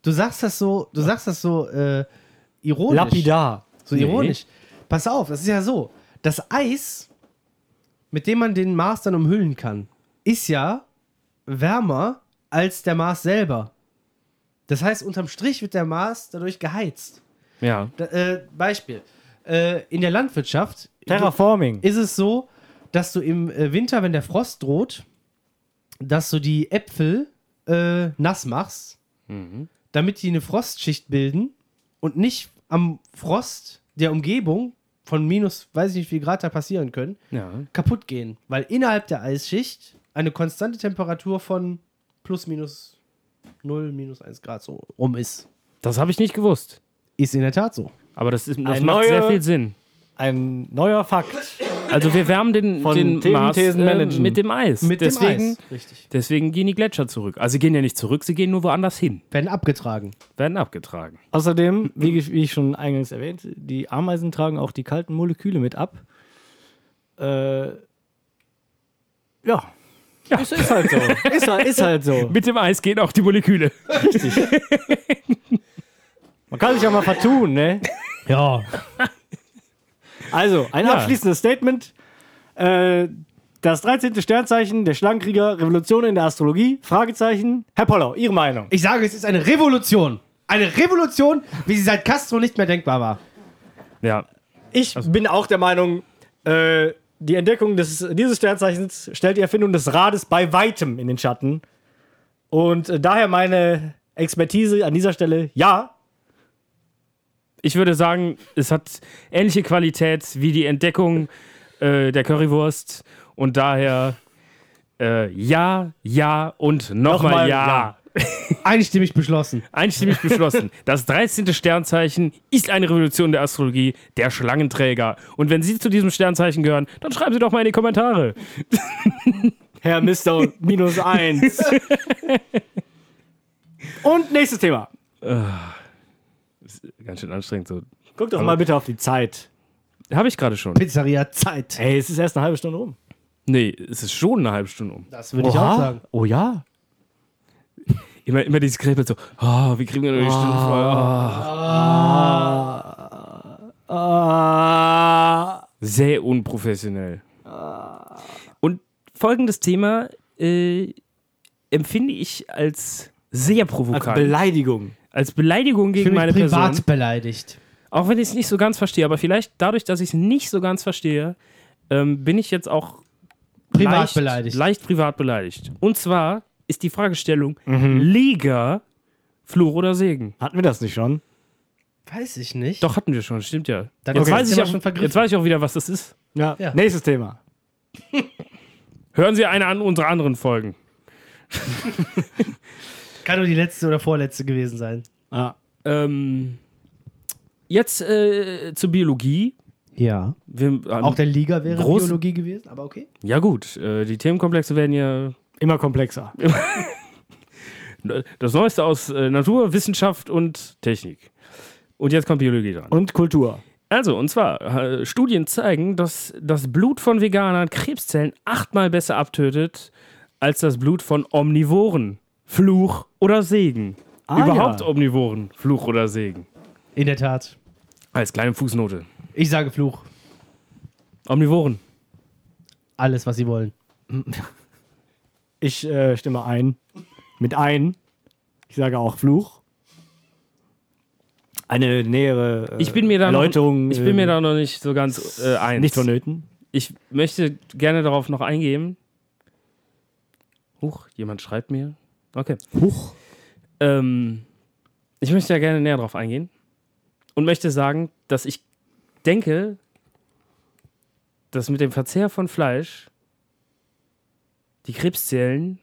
ironisch. Lapidar. So ironisch. Pass auf, das ist ja so. Das Eis, mit dem man den Mars dann umhüllen kann, ist ja wärmer als der Mars selber. Das heißt, unterm Strich wird der Mars dadurch geheizt. Ja. Beispiel. In der Landwirtschaft Terraforming. ist es so, dass du im Winter, wenn der Frost droht, dass du die Äpfel nass machst, damit die eine Frostschicht bilden und nicht am Frost der Umgebung von minus, weiß ich nicht, wie viel Grad da passieren können, Ja. kaputt gehen. Weil innerhalb der Eisschicht eine konstante Temperatur von plus minus 0, minus 1 Grad so rum ist. Das habe ich nicht gewusst. Ist in der Tat so. Aber das macht neue- sehr viel Sinn. Ein neuer Fakt. Also wir wärmen den Von Mars Thementhesen-Managen. mit dem Eis. Mit deswegen, dem Eis. Richtig. Deswegen gehen die Gletscher zurück. Also sie gehen ja nicht zurück, sie gehen nur woanders hin. Werden abgetragen. Werden abgetragen. Außerdem, wie ich schon eingangs erwähnt, die Ameisen tragen auch die kalten Moleküle mit ab. Ja. Ist halt so. Ist halt so. Mit dem Eis gehen auch die Moleküle. Man kann sich auch mal vertun, ne? Ja. Also, ein Ja. abschließendes Statement. Das 13. Sternzeichen der Schlangenkrieger, Revolution in der Astrologie, Fragezeichen. Herr Pollau, Ihre Meinung? Ich sage, es ist eine Revolution. Eine Revolution, wie sie seit Castro nicht mehr denkbar war. Ja. Ich bin auch der Meinung, die Entdeckung dieses Sternzeichens stellt die Erfindung des Rades bei weitem in den Schatten. Und daher meine Expertise an dieser Stelle, ja. Ich würde sagen, es hat ähnliche Qualität wie die Entdeckung der Currywurst. Und daher ja, ja und nochmal ja. Einstimmig beschlossen. Einstimmig beschlossen. Das 13. Sternzeichen ist eine Revolution der Astrologie, der Schlangenträger. Und wenn Sie zu diesem Sternzeichen gehören, dann schreiben Sie doch mal in die Kommentare. Herr Mr. -1. Und nächstes Thema. Ist ganz schön anstrengend so. Guck doch mal bitte auf die Zeit. Habe ich gerade schon. Pizzeria Zeit. Ey, es ist erst eine halbe Stunde rum. Nee, es ist schon eine halbe Stunde um. Das würde ich auch sagen. Oh ja. Immer dieses Kribbeln so, wie kriegen wir nur die Stunde voll? Sehr unprofessionell. Und folgendes Thema empfinde ich als sehr provokant. Als Beleidigung. Als Beleidigung Ich gegen bin meine privat Person. beleidigt. Auch wenn ich es nicht so ganz verstehe, aber vielleicht dadurch, dass ich es nicht so ganz verstehe, bin ich jetzt auch Privat beleidigt. leicht privat beleidigt. Und zwar ist die Fragestellung Liga, Fluch oder Segen? Hatten wir das nicht schon? Weiß ich nicht. Doch, hatten wir schon, stimmt ja. Dann Jetzt, okay, weiß ist ich ja auch, schon vergriffen. jetzt weiß ich auch wieder, was das ist. Ja. Ja. Nächstes Thema. Hören Sie eine an unserer anderen Folgen. Kann nur die letzte oder vorletzte gewesen sein. Ah. Jetzt zur Biologie. Ja. Wir, Auch der Liga wäre groß- Biologie gewesen, aber okay. ja gut, die Themenkomplexe werden ja Immer komplexer. das Neueste aus Natur, Wissenschaft und Technik. Und jetzt kommt Biologie dran. Und Kultur. Also, und zwar, Studien zeigen, dass das Blut von Veganern Krebszellen 8-mal besser abtötet als das Blut von Omnivoren. Fluch oder Segen. Überhaupt ja. Omnivoren, Fluch oder Segen. In der Tat. Als kleine Fußnote. Ich sage Fluch. Omnivoren. Alles, was sie wollen. Ich stimme ein. Mit ein. Ich sage auch Fluch. Eine nähere Ich bin mir da Erläuterung. Ich bin mir da noch nicht so ganz eins. nicht vonnöten. Ich möchte gerne darauf noch eingehen. Huch, jemand schreibt mir. Okay. Huch. Ich möchte ja gerne näher darauf eingehen und möchte sagen, dass ich denke, dass mit dem Verzehr von Fleisch die Krebszellen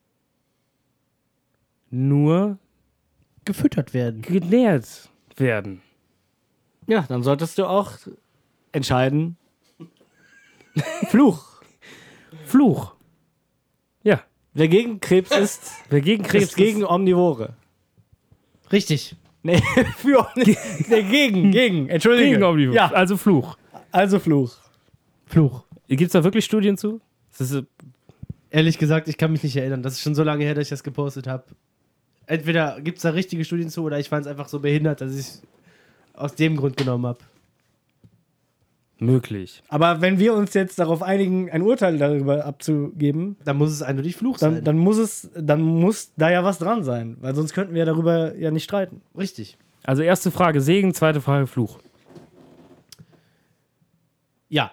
nur Gefüttert werden. genährt werden. Ja, dann solltest du auch entscheiden. Fluch. Fluch. Ja. Wer gegen Krebs ist, Wer gegen Krebs ist gegen Omnivore. Richtig. Nee, für gegen. Entschuldige. gegen Omnivore. Ja, Also Fluch. also Fluch. Fluch. Gibt es da wirklich Studien zu? Das ist, Ehrlich gesagt, ich kann mich nicht erinnern. Das ist schon so lange her, dass ich das gepostet habe. Entweder gibt es da richtige Studien zu oder ich fand es einfach so behindert, dass ich es aus dem Grund genommen habe. möglich. Aber wenn wir uns jetzt darauf einigen, ein Urteil darüber abzugeben, Dann muss es eindeutig Fluch sein. dann muss da ja was dran sein. Weil sonst könnten wir darüber ja nicht streiten. Richtig. Also erste Frage Segen, zweite Frage Fluch. Ja.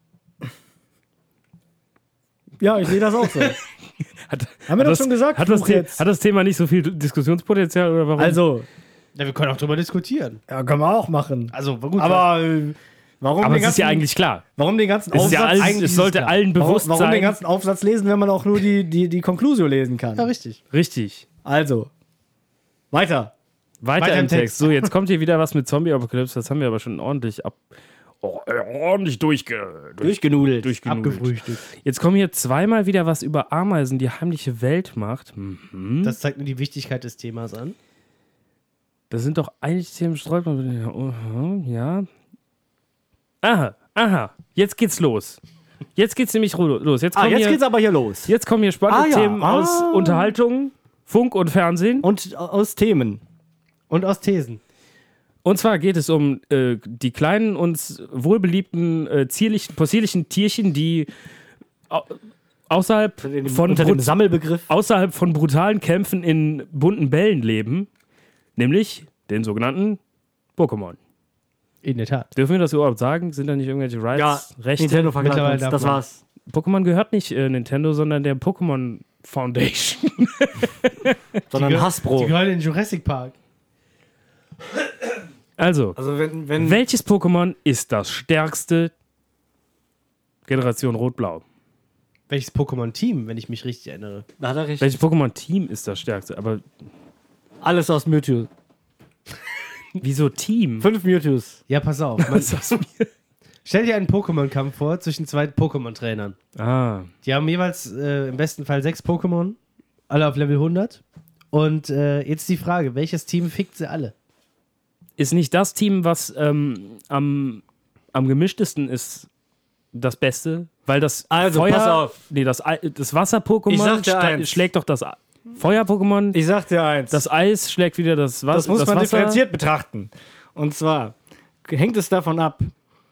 Ja, ich sehe das auch so. Hat, Haben wir doch schon gesagt, hat das, Fluch jetzt. hat das Thema nicht so viel Diskussionspotenzial oder warum? Also, Ja, wir können auch drüber diskutieren. ja, können wir auch machen. Also, war gut. Aber warum aber den es ist ja ganzen- eigentlich klar. Warum den ganzen Es, ist ja Aufsatz? allen, eigentlich es sollte ist klar. allen bewusst Warum den sein. ganzen Aufsatz lesen, wenn man auch nur die Conclusio lesen kann? ja, richtig. Richtig. Also, weiter. Weiter im im Text. Text. So, jetzt kommt hier wieder was mit Zombie-Apokalypse. Das haben wir aber schon ordentlich ordentlich Durchgenudelt. durchgenudelt. Abgefrühstückt. Jetzt kommen hier zweimal wieder was über Ameisen, die heimliche Weltmacht. Das zeigt nur die Wichtigkeit des Themas an. Das sind doch eigentlich Themen, streut man. Ja. Aha. Jetzt geht's los. Jetzt geht's nämlich los. Jetzt kommen, Jetzt hier, geht's aber hier los. jetzt kommen hier spannende Ah, ja. Themen aus Unterhaltung, Funk und Fernsehen. Und aus Themen. Und aus Thesen. Und zwar geht es um die kleinen, uns wohlbeliebten, possierlichen Tierchen, die außerhalb von Unter dem Sammelbegriff. außerhalb von brutalen Kämpfen in bunten Bällen leben, nämlich den sogenannten Pokémon. In der Tat. Dürfen wir das überhaupt sagen? Sind da nicht irgendwelche Rights, Rechte? Nintendo verklagt Mittlerweile uns. darf Das man. war's. Pokémon gehört nicht Nintendo, sondern der Pokémon Foundation. Sondern Die Hasbro. gehören in Jurassic Park. Also, Also wenn welches Pokémon ist das stärkste Generation Rot-Blau? Welches Pokémon-Team, wenn ich mich richtig erinnere? da hat er recht. Welches Pokémon-Team ist das stärkste? Aber Alles aus Mewtwo. wieso Team? 5 Mewtwo's. Ja, pass auf. Stell dir einen Pokémon-Kampf vor zwischen zwei Pokémon-Trainern. Die haben jeweils im besten Fall 6 Pokémon, alle auf Level 100. Und jetzt die Frage, welches Team fickt sie alle? Ist nicht das Team, was am am gemischtesten ist das Beste, weil das Also, Feuer, pass auf. Nee, das Ich Wasser-Pokémon sag dir eins. schlägt doch das Feuer-Pokémon. Ich sag dir eins. Das Eis schlägt wieder das Wasser. Das muss man Wasser. differenziert betrachten. Und zwar hängt es davon ab.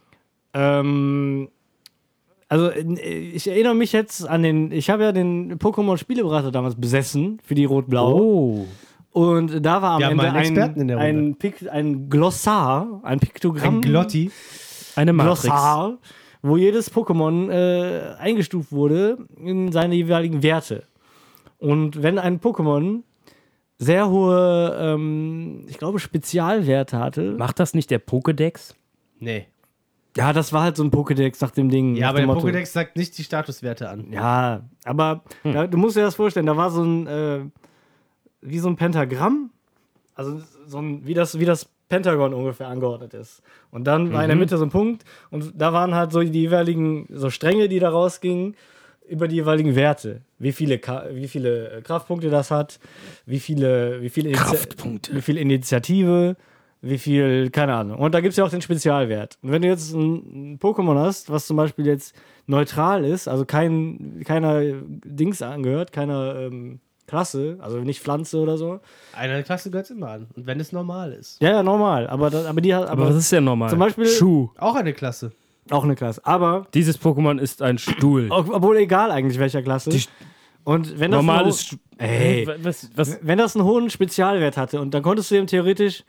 Also ich erinnere mich jetzt an ich habe ja den Pokémon-Spieleberater damals besessen für die Rot-Blau. Oh. Und da war am Wir haben Ende einen Experten in der Runde. ein Glossar, ein Piktogramm. Ein Glotti. Eine Matrix. Glossar, wo jedes Pokémon eingestuft wurde in seine jeweiligen Werte. Und wenn ein Pokémon sehr hohe, ich glaube, Spezialwerte hatte. Macht das nicht der Pokédex? Nee. Ja, das war halt so ein Pokédex nach dem Ding. Ja, nach aber dem der Motto. Pokédex sagt nicht die Statuswerte an. Ja, aber du musst dir das vorstellen, da war so ein, wie so ein Pentagramm. Also so ein, wie das Pentagon ungefähr angeordnet ist. Und dann war in der Mitte so ein Punkt und da waren halt so die jeweiligen so Stränge, die da rausgingen, über die jeweiligen Werte. Wie viele Kraftpunkte das hat, wie viele Kraftpunkte. wie viel Initiative, wie viel, keine Ahnung. Und da gibt es ja auch den Spezialwert. Und wenn du jetzt ein Pokémon hast, was zum Beispiel jetzt neutral ist, also keiner Dings angehört, keiner Klasse, also nicht Pflanze oder so. Einer Klasse gehört immer an. Und wenn es normal ist. Ja, normal. Aber Aber das ist ja normal. Zum Beispiel- Schuh. Auch eine Klasse. auch eine Klasse. Aber, Dieses Pokémon ist ein Stuhl. obwohl egal eigentlich welcher Klasse. Und wenn das Normales Stuhl. Ey. Was? Wenn das einen hohen Spezialwert hatte und dann konntest du ihm theoretisch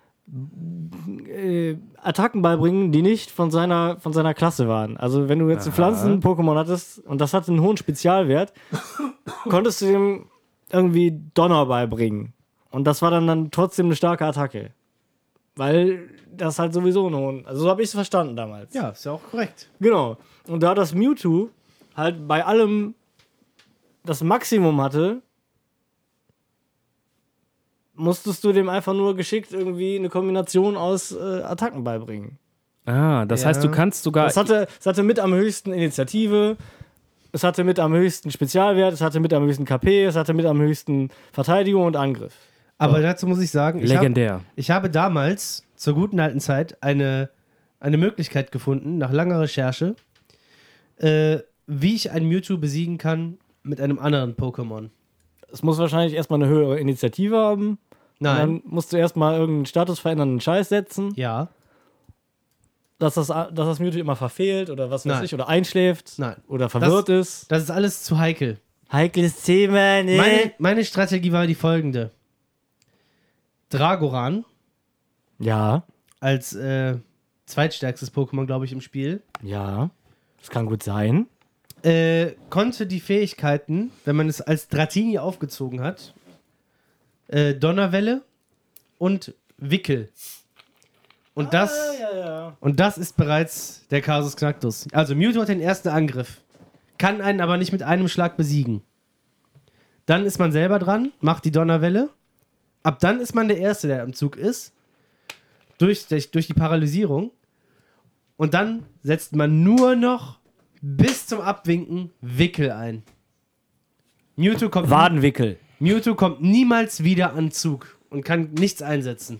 Attacken beibringen, die nicht von seiner Klasse waren. Also wenn du jetzt ein Pflanzen-Pokémon hattest und das hatte einen hohen Spezialwert, konntest du ihm irgendwie Donner beibringen. Und das war dann trotzdem eine starke Attacke. Weil das halt sowieso einen hohen... Also so habe ich es verstanden damals. Ja, ist ja auch korrekt. Genau. Und da das Mewtwo halt bei allem das Maximum hatte, musstest du dem einfach nur geschickt irgendwie eine Kombination aus Attacken beibringen. Das heißt, du kannst sogar. Es hatte mit am höchsten Initiative, es hatte mit am höchsten Spezialwert, es hatte mit am höchsten KP, es hatte mit am höchsten Verteidigung und Angriff. Aber dazu muss ich sagen, Legendär. ich habe damals, zur guten alten Zeit, eine Möglichkeit gefunden, nach langer Recherche, wie ich ein Mewtwo besiegen kann mit einem anderen Pokémon. Es muss wahrscheinlich erstmal eine höhere Initiative haben. Nein. Und dann musst du erstmal irgendeinen statusverändernden Scheiß setzen, Ja. dass das Mewtwo immer verfehlt oder was weiß Nein. ich, oder einschläft Nein. oder verwirrt ist. Das ist alles zu heikel. Heikles Thema, ne? Meine Strategie war die folgende. Dragoran Ja, als zweitstärkstes Pokémon, glaube ich, im Spiel, ja. Das kann gut sein. konnte die Fähigkeiten, wenn man es als Dratini aufgezogen hat, Donnerwelle und Wickel. Und das, Ja. und das ist bereits der Kasus Knacktus. Also Mewtwo hat den ersten Angriff, kann einen aber nicht mit einem Schlag besiegen. Dann ist man selber dran, macht die Donnerwelle. Ab dann ist man der Erste, der am Zug ist. Durch die Paralysierung. Und dann setzt man nur noch bis zum Abwinken Wickel ein. Mewtwo kommt niemals wieder an Zug und kann nichts einsetzen.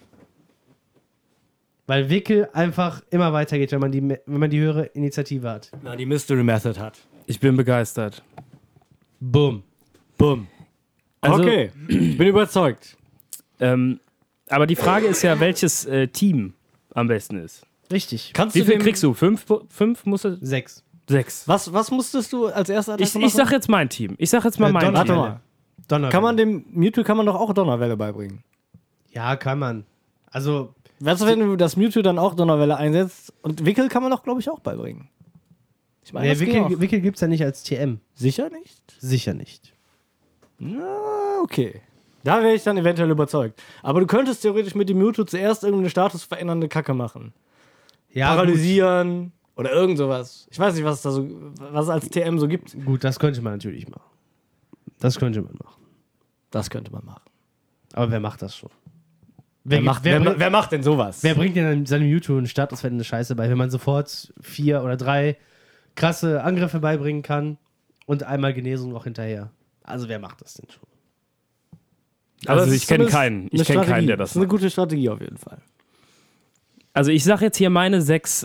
Weil Wickel einfach immer weitergeht, wenn man die höhere Initiative hat. Na, die Mystery Method hat. Ich bin begeistert. Bumm. Bumm. Also- Okay, ich bin überzeugt. Aber die Frage ist ja, welches Team am besten ist. Richtig. Kannst Wie viel kriegst du? Fünf musst du? 6. 6. Was musstest du als erster Attacke Ich sag jetzt mein Team. Ich sag jetzt mal mein Warte Team. mal. Donnerwelle. Kann man dem Mewtwo doch auch Donnerwelle beibringen? Ja, kann man. Also, Weißt du, wenn du das Mewtwo dann auch Donnerwelle einsetzt und Wickel kann man doch, glaube ich, auch beibringen. Ich meine, das ging auch. Wickel gibt es ja nicht als TM. Sicher nicht? Sicher nicht. Na, okay. Da wäre ich dann eventuell überzeugt. Aber du könntest theoretisch mit dem Mewtwo zuerst irgendeine statusverändernde Kacke machen. Ja, Paralysieren oder irgend sowas. Ich weiß nicht, was es als TM so gibt. Gut, das könnte man natürlich machen. Das könnte man machen. Das könnte man machen. Aber wer macht das schon? Wer macht denn sowas? Wer bringt denn seinem Mewtwo eine statusverändernde Scheiße bei, wenn man sofort 4 oder 3 krasse Angriffe beibringen kann und einmal Genesung noch hinterher? Also wer macht das denn schon? Also es ich ist kenne zumindest keinen. Ich eine kenne keinen, Strategie. der Das das ist eine macht. gute Strategie auf jeden Fall. Also ich sag jetzt hier meine 6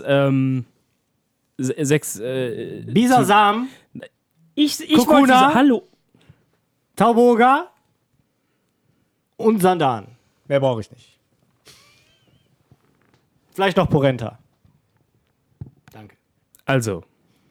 Bisasam, Ich Kokuna. wollte sagen, hallo. Tauboga und Sandan. Mehr brauche ich nicht. Vielleicht noch Porenta. Danke. Also.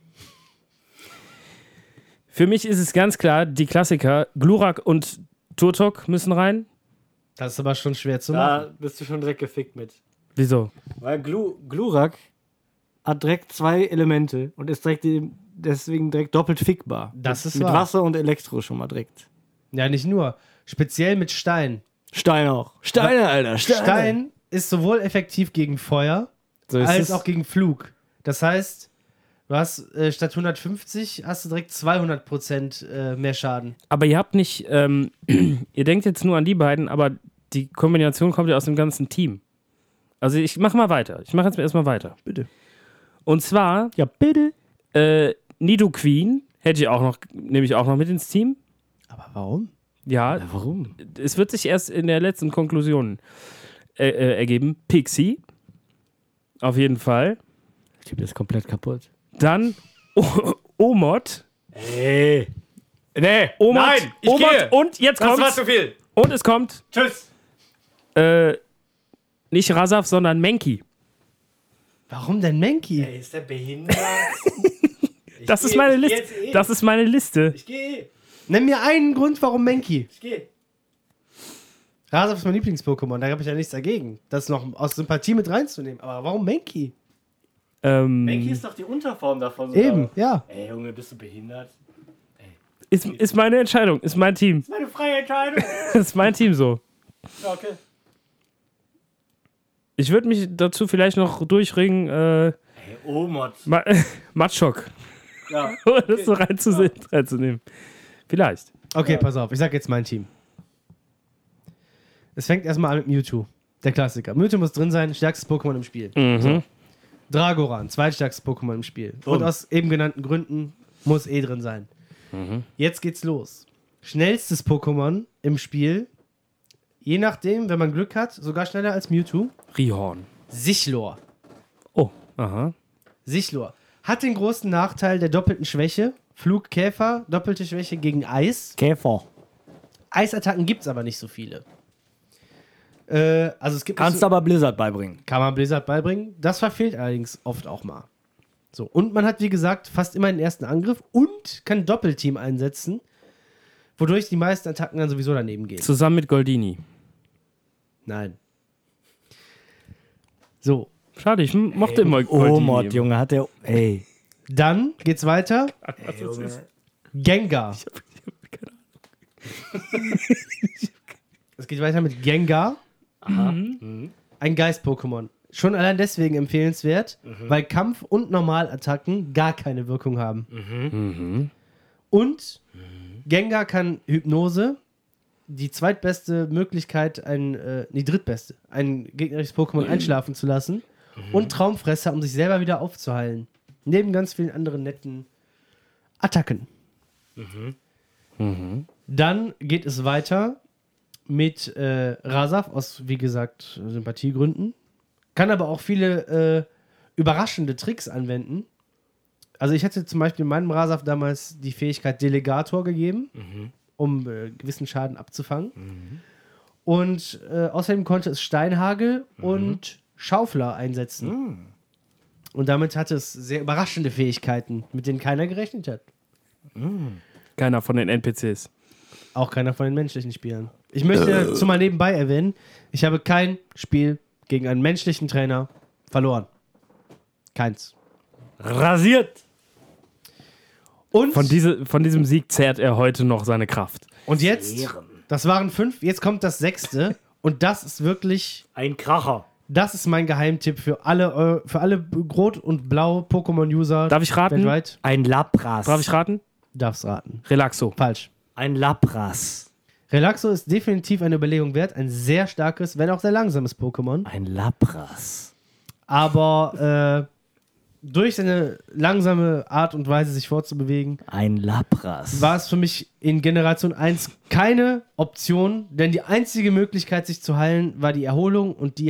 Für mich ist es ganz klar, die Klassiker Glurak und Turtok müssen rein. Das ist aber schon schwer zu machen. Da bist du schon direkt gefickt mit. Wieso? Weil Glurak hat direkt 2 Elemente und ist deswegen direkt doppelt fickbar. Das ist mit wahr. Wasser und Elektro schon mal direkt. Ja, nicht nur. Speziell mit Stein. Stein auch. Steine, Alter. Stein ist sowohl effektiv gegen Feuer So ist als es. auch gegen Flug. Das heißt, du hast statt 150 hast du direkt 200% mehr Schaden. Aber ihr habt nicht, ihr denkt jetzt nur an die beiden, aber die Kombination kommt ja aus dem ganzen Team. Also ich mache mal weiter. Ich mache jetzt erstmal weiter. Bitte. Und zwar, Ja, bitte. Nidoqueen hätte ich auch noch, nehme ich auch noch mit ins Team. Aber warum? Ja, Warum? es wird sich erst in der letzten Konklusion ergeben. Pixie. Auf jeden Fall. Der Typ ist komplett kaputt. Dann Omod. Hey. Nee. Omod. Nein, ich Omod. gehe. Und jetzt Das war kommt. zu viel. Und es kommt. Tschüss. Nicht Rasaf, sondern Menki. Warum denn Menki? Ey, ist der behindert? Das ist meine Liste. Das ist meine Liste. Ich gehe. Nenn mir einen Grund, warum Menki. Ich gehe. Rasaf ist mein Lieblings-Pokémon, da habe ich ja nichts dagegen, das noch aus Sympathie mit reinzunehmen. Aber warum Menki? Menki ist doch die Unterform davon. sogar. Eben, ja. Ey, Junge, bist du behindert? Ist meine Entscheidung. Ist mein Team. Meine freie Entscheidung. Ist mein Team so. Okay. Ich würde mich dazu vielleicht noch durchringen, Hey, Omod. Matschok. Ja. Das so reinzunehmen. Vielleicht. Okay, pass auf, ich sag jetzt mein Team. Es fängt erstmal an mit Mewtwo, der Klassiker. Mewtwo muss drin sein, stärkstes Pokémon im Spiel. Mhm. Dragoran, zweitstärkstes Pokémon im Spiel. Und aus eben genannten Gründen muss drin sein. Jetzt geht's los. Schnellstes Pokémon im Spiel, je nachdem, wenn man Glück hat, sogar schneller als Mewtwo. Rihorn. Sichlor. Oh, aha. Sichlor. Hat den großen Nachteil der doppelten Schwäche. Flugkäfer, doppelte Schwäche gegen Eis. Käfer. Eisattacken gibt's aber nicht so viele. Also es gibt Kannst nicht so, aber Blizzard beibringen. kann man Blizzard beibringen. Das verfehlt allerdings oft auch mal. So, und man hat, wie gesagt, fast immer den ersten Angriff und kann Doppelteam einsetzen, wodurch die meisten Attacken dann sowieso daneben gehen. Zusammen mit Goldini. Nein. So, Schade, ich mochte immer Goldini. Omod, Junge, hat der... Ey. dann geht's weiter. Was das ist. Gengar. Es geht weiter mit Gengar. Ein Geist-Pokémon. Schon allein deswegen empfehlenswert, weil Kampf- und Normalattacken gar keine Wirkung haben. Und Gengar kann Hypnose, die zweitbeste Möglichkeit, die drittbeste, ein gegnerisches Pokémon einschlafen zu lassen. Und Traumfresser, um sich selber wieder aufzuheilen. Neben ganz vielen anderen netten Attacken. Dann geht es weiter mit Rasaf aus, wie gesagt, Sympathiegründen. Kann aber auch viele überraschende Tricks anwenden. Also ich hatte zum Beispiel meinem Rasaf damals die Fähigkeit Delegator gegeben, um gewissen Schaden abzufangen. Und außerdem konnte es Steinhagel und Schaufler einsetzen. Und damit hatte es sehr überraschende Fähigkeiten, mit denen keiner gerechnet hat. Keiner von den NPCs. Auch keiner von den menschlichen Spielern. Ich möchte zu mal nebenbei erwähnen, ich habe kein Spiel gegen einen menschlichen Trainer verloren. Keins. Rasiert. Und, Von diesem Sieg zehrt er heute noch seine Kraft. und jetzt, das waren 5, jetzt kommt das 6. Und das ist wirklich, Ein Kracher. das ist mein Geheimtipp für alle Rot- und Blau-Pokémon-User Darf ich raten? weltweit. Ein Lapras. Darf ich raten? Darf's raten. Relaxo. Falsch. Ein Lapras. Relaxo ist definitiv eine Überlegung wert. Ein sehr starkes, wenn auch sehr langsames Pokémon. Ein Lapras. Aber durch seine langsame Art und Weise, sich fortzubewegen, Ein Lapras. war es für mich in Generation 1 keine Option, denn die einzige Möglichkeit, sich zu heilen, war die Erholung und die hat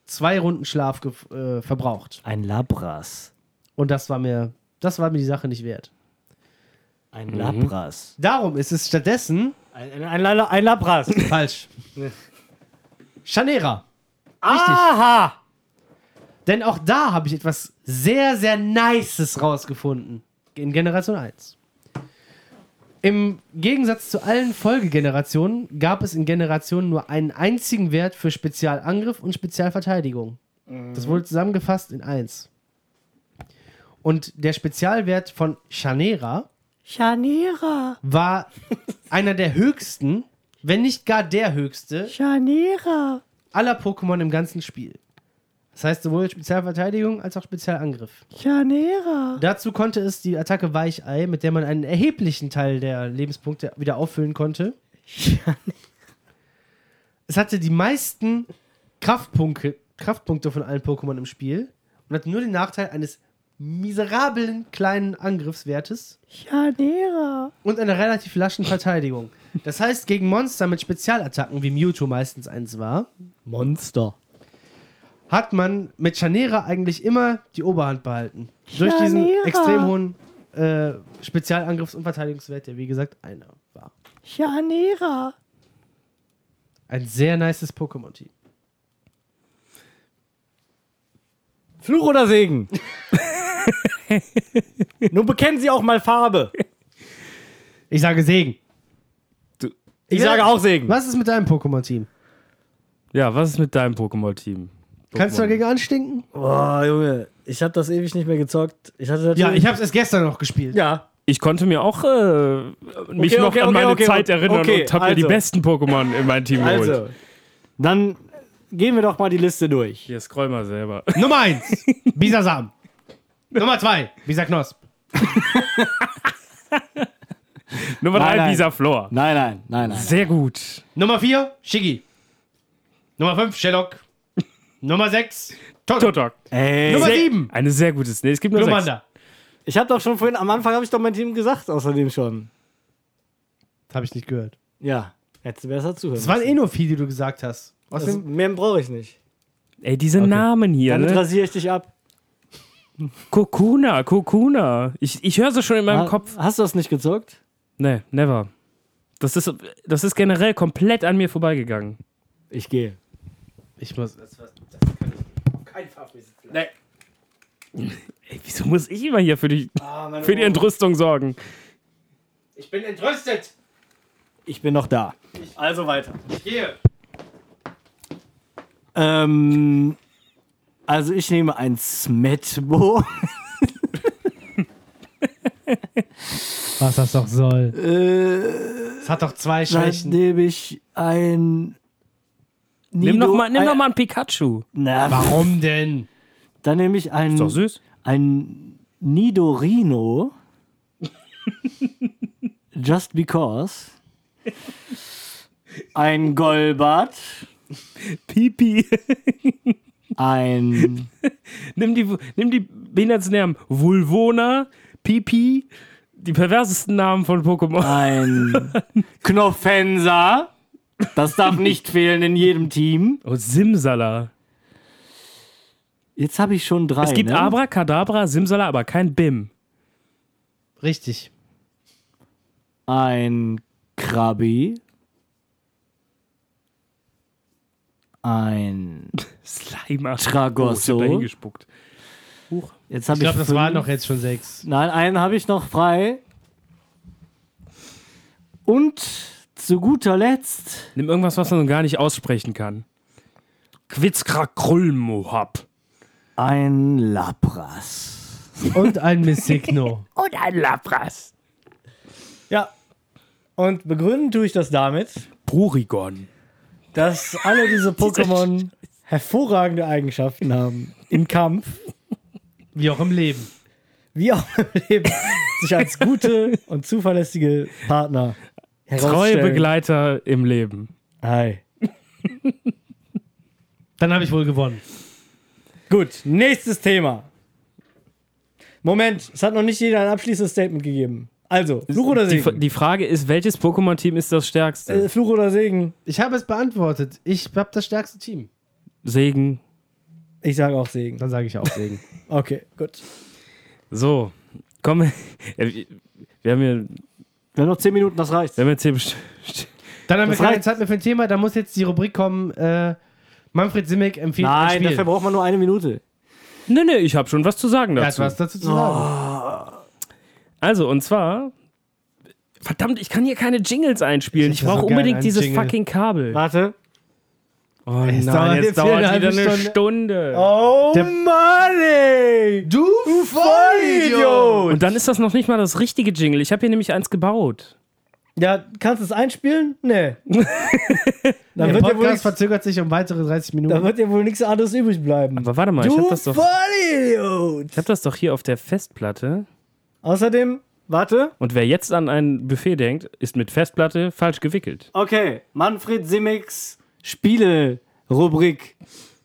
2 Runden Schlaf verbraucht. Ein Labras. Und das war mir die Sache nicht wert. Ein Labras. Darum ist es stattdessen Ein Labras. falsch. Chanera. Aha! Denn auch da habe ich etwas sehr, sehr Nices rausgefunden. In Generation 1. Im Gegensatz zu allen Folgegenerationen gab es in Generation nur einen einzigen Wert für Spezialangriff und Spezialverteidigung. Das wurde zusammengefasst in 1. Und der Spezialwert von Chanera war einer der höchsten, wenn nicht gar der höchste, aller Pokémon im ganzen Spiel. Das heißt sowohl Spezialverteidigung als auch Spezialangriff. Dazu konnte es die Attacke Weichei, mit der man einen erheblichen Teil der Lebenspunkte wieder auffüllen konnte. Es hatte die meisten Kraftpunkte von allen Pokémon im Spiel und hatte nur den Nachteil eines miserablen kleinen Angriffswertes und einer relativ laschen Verteidigung. Das heißt, gegen Monster mit Spezialattacken, wie Mewtwo meistens eins war, Monster. hat man mit Chanera eigentlich immer die Oberhand behalten. Durch diesen extrem hohen Spezialangriffs- und Verteidigungswert, der wie gesagt einer war. Ein sehr nices Pokémon-Team. Fluch oder Segen? Nun bekennen Sie auch mal Farbe. Ich sage Segen. Ich sage auch Segen. Was ist mit deinem Pokémon-Team? Ja, was ist mit deinem Pokémon-Team? Kannst du dagegen anstinken? Oh, Junge, ich habe das ewig nicht mehr gezockt. Ich habe es erst gestern noch gespielt. Ja. Ich konnte mir auch mich noch an meine Zeit erinnern und habe mir die besten Pokémon in mein Team geholt. Also, dann gehen wir doch mal die Liste durch. Hier, scroll mal selber. Nummer 1, Bisasam. Nummer 2, Bisaknosp. Nummer 3, Nein. Bisaflor. Nein. Sehr gut. Nummer 4, Shiggy. Nummer 5, Sherlock. Nummer 6, Totok. Ey. Nummer 7, Eine sehr gutes. Nee, es gibt nur 6. Glumanda. Ich habe doch schon vorhin, am Anfang habe ich doch mein Team gesagt, außerdem schon. Habe ich nicht gehört. Ja, hättest du besser zuhören. Es waren eh nur viele, die du gesagt hast. Mehr brauche ich nicht. Ey, diese Namen hier, Damit ne? rasiere ich dich ab. Kokuna. Ich höre sie schon in meinem Kopf. Hast du das nicht gezockt? Nee, never. Das ist generell komplett an mir vorbeigegangen. Ich gehe. Ich muss. Das kann ich. Kein Farbwissen. Nee. Ey, wieso muss ich immer hier für die Entrüstung sorgen? Ich bin entrüstet. Ich bin noch da. Also weiter. Ich gehe. Also ich nehme ein Smetbo. Was das doch soll. Es hat doch 2 Dann Schwächen. nehme ich ein... Nimm doch mal ein Pikachu. Na, Warum denn? dann nehme ich Ist doch süß. ein Nidorino. Just because. Ein Golbat. Pipi. Ein... Nimm die Behindertennamen Vulvona, Pipi, die perversesten Namen von Pokémon. Ein Knofensa. Das darf nicht fehlen in jedem Team. Oh, Simsala. Jetzt habe ich schon 3. Es gibt ne? Abracadabra, Simsala, aber kein Bim. Richtig. Ein Krabi. Ein Slimer. Tragosso. Oh, ich hab da hingespuckt. Jetzt habe Ich glaube, das waren 5. doch jetzt schon 6. Nein, einen habe ich noch frei. Und zu guter Letzt Nimm irgendwas, was man gar nicht aussprechen kann. Quitzkrakrulmohab. ein Lapras. Und ein Missigno. Und ein Lapras. Ja. Und begründen tue ich das damit, Brurigon. dass alle diese Pokémon hervorragende Eigenschaften haben. Im Kampf, Wie auch im Leben. wie auch im Leben, sich als gute und zuverlässige Partner Treue herausstellen. Begleiter im Leben. Hi. Dann habe ich wohl gewonnen. Gut, nächstes Thema. Moment, es hat noch nicht jeder ein abschließendes Statement gegeben. Also, Fluch oder Segen? Die Frage ist, welches Pokémon-Team ist das stärkste? Fluch oder Segen? Ich habe es beantwortet. Ich habe das stärkste Team. Segen. Ich sage auch Segen. Dann sage ich auch Segen. Okay, gut. So, komm. Wir haben hier, Wir haben noch 10 Minuten, das reicht. wir haben jetzt hier Dann haben wir Das keine reicht. Zeit mehr für ein Thema. Da muss jetzt die Rubrik kommen. Manfred Simic empfiehlt ein Nein, Spiel. dafür braucht man nur 1 Minute. Nee, ich habe schon was zu sagen Er hat dazu. was dazu zu sagen. Also, und zwar, verdammt, ich kann hier keine Jingles einspielen. Ich Ich hätte brauche so gerne unbedingt einen dieses Jingle. fucking Kabel. Warte. Oh Es dauert nein, jetzt jetzt dauert wieder wieder eine eine Stunde. Stunde. Oh Der- Mann, ey! Du Vollidiot! Und dann ist das noch nicht mal das richtige Jingle. Ich habe hier nämlich eins gebaut. Ja, kannst du es einspielen? Nee. Dann Der wird, ja wohl Podcast nix, verzögert sich um weitere 30 dann Minuten. wird ja wohl nichts anderes übrig bleiben. Aber warte mal, ich habe das, Vollidiot! hab das doch hier auf der Festplatte. Außerdem, warte. Und wer jetzt an ein Buffet denkt, ist mit Festplatte falsch gewickelt. Okay, Manfred Simics Spiele-Rubrik.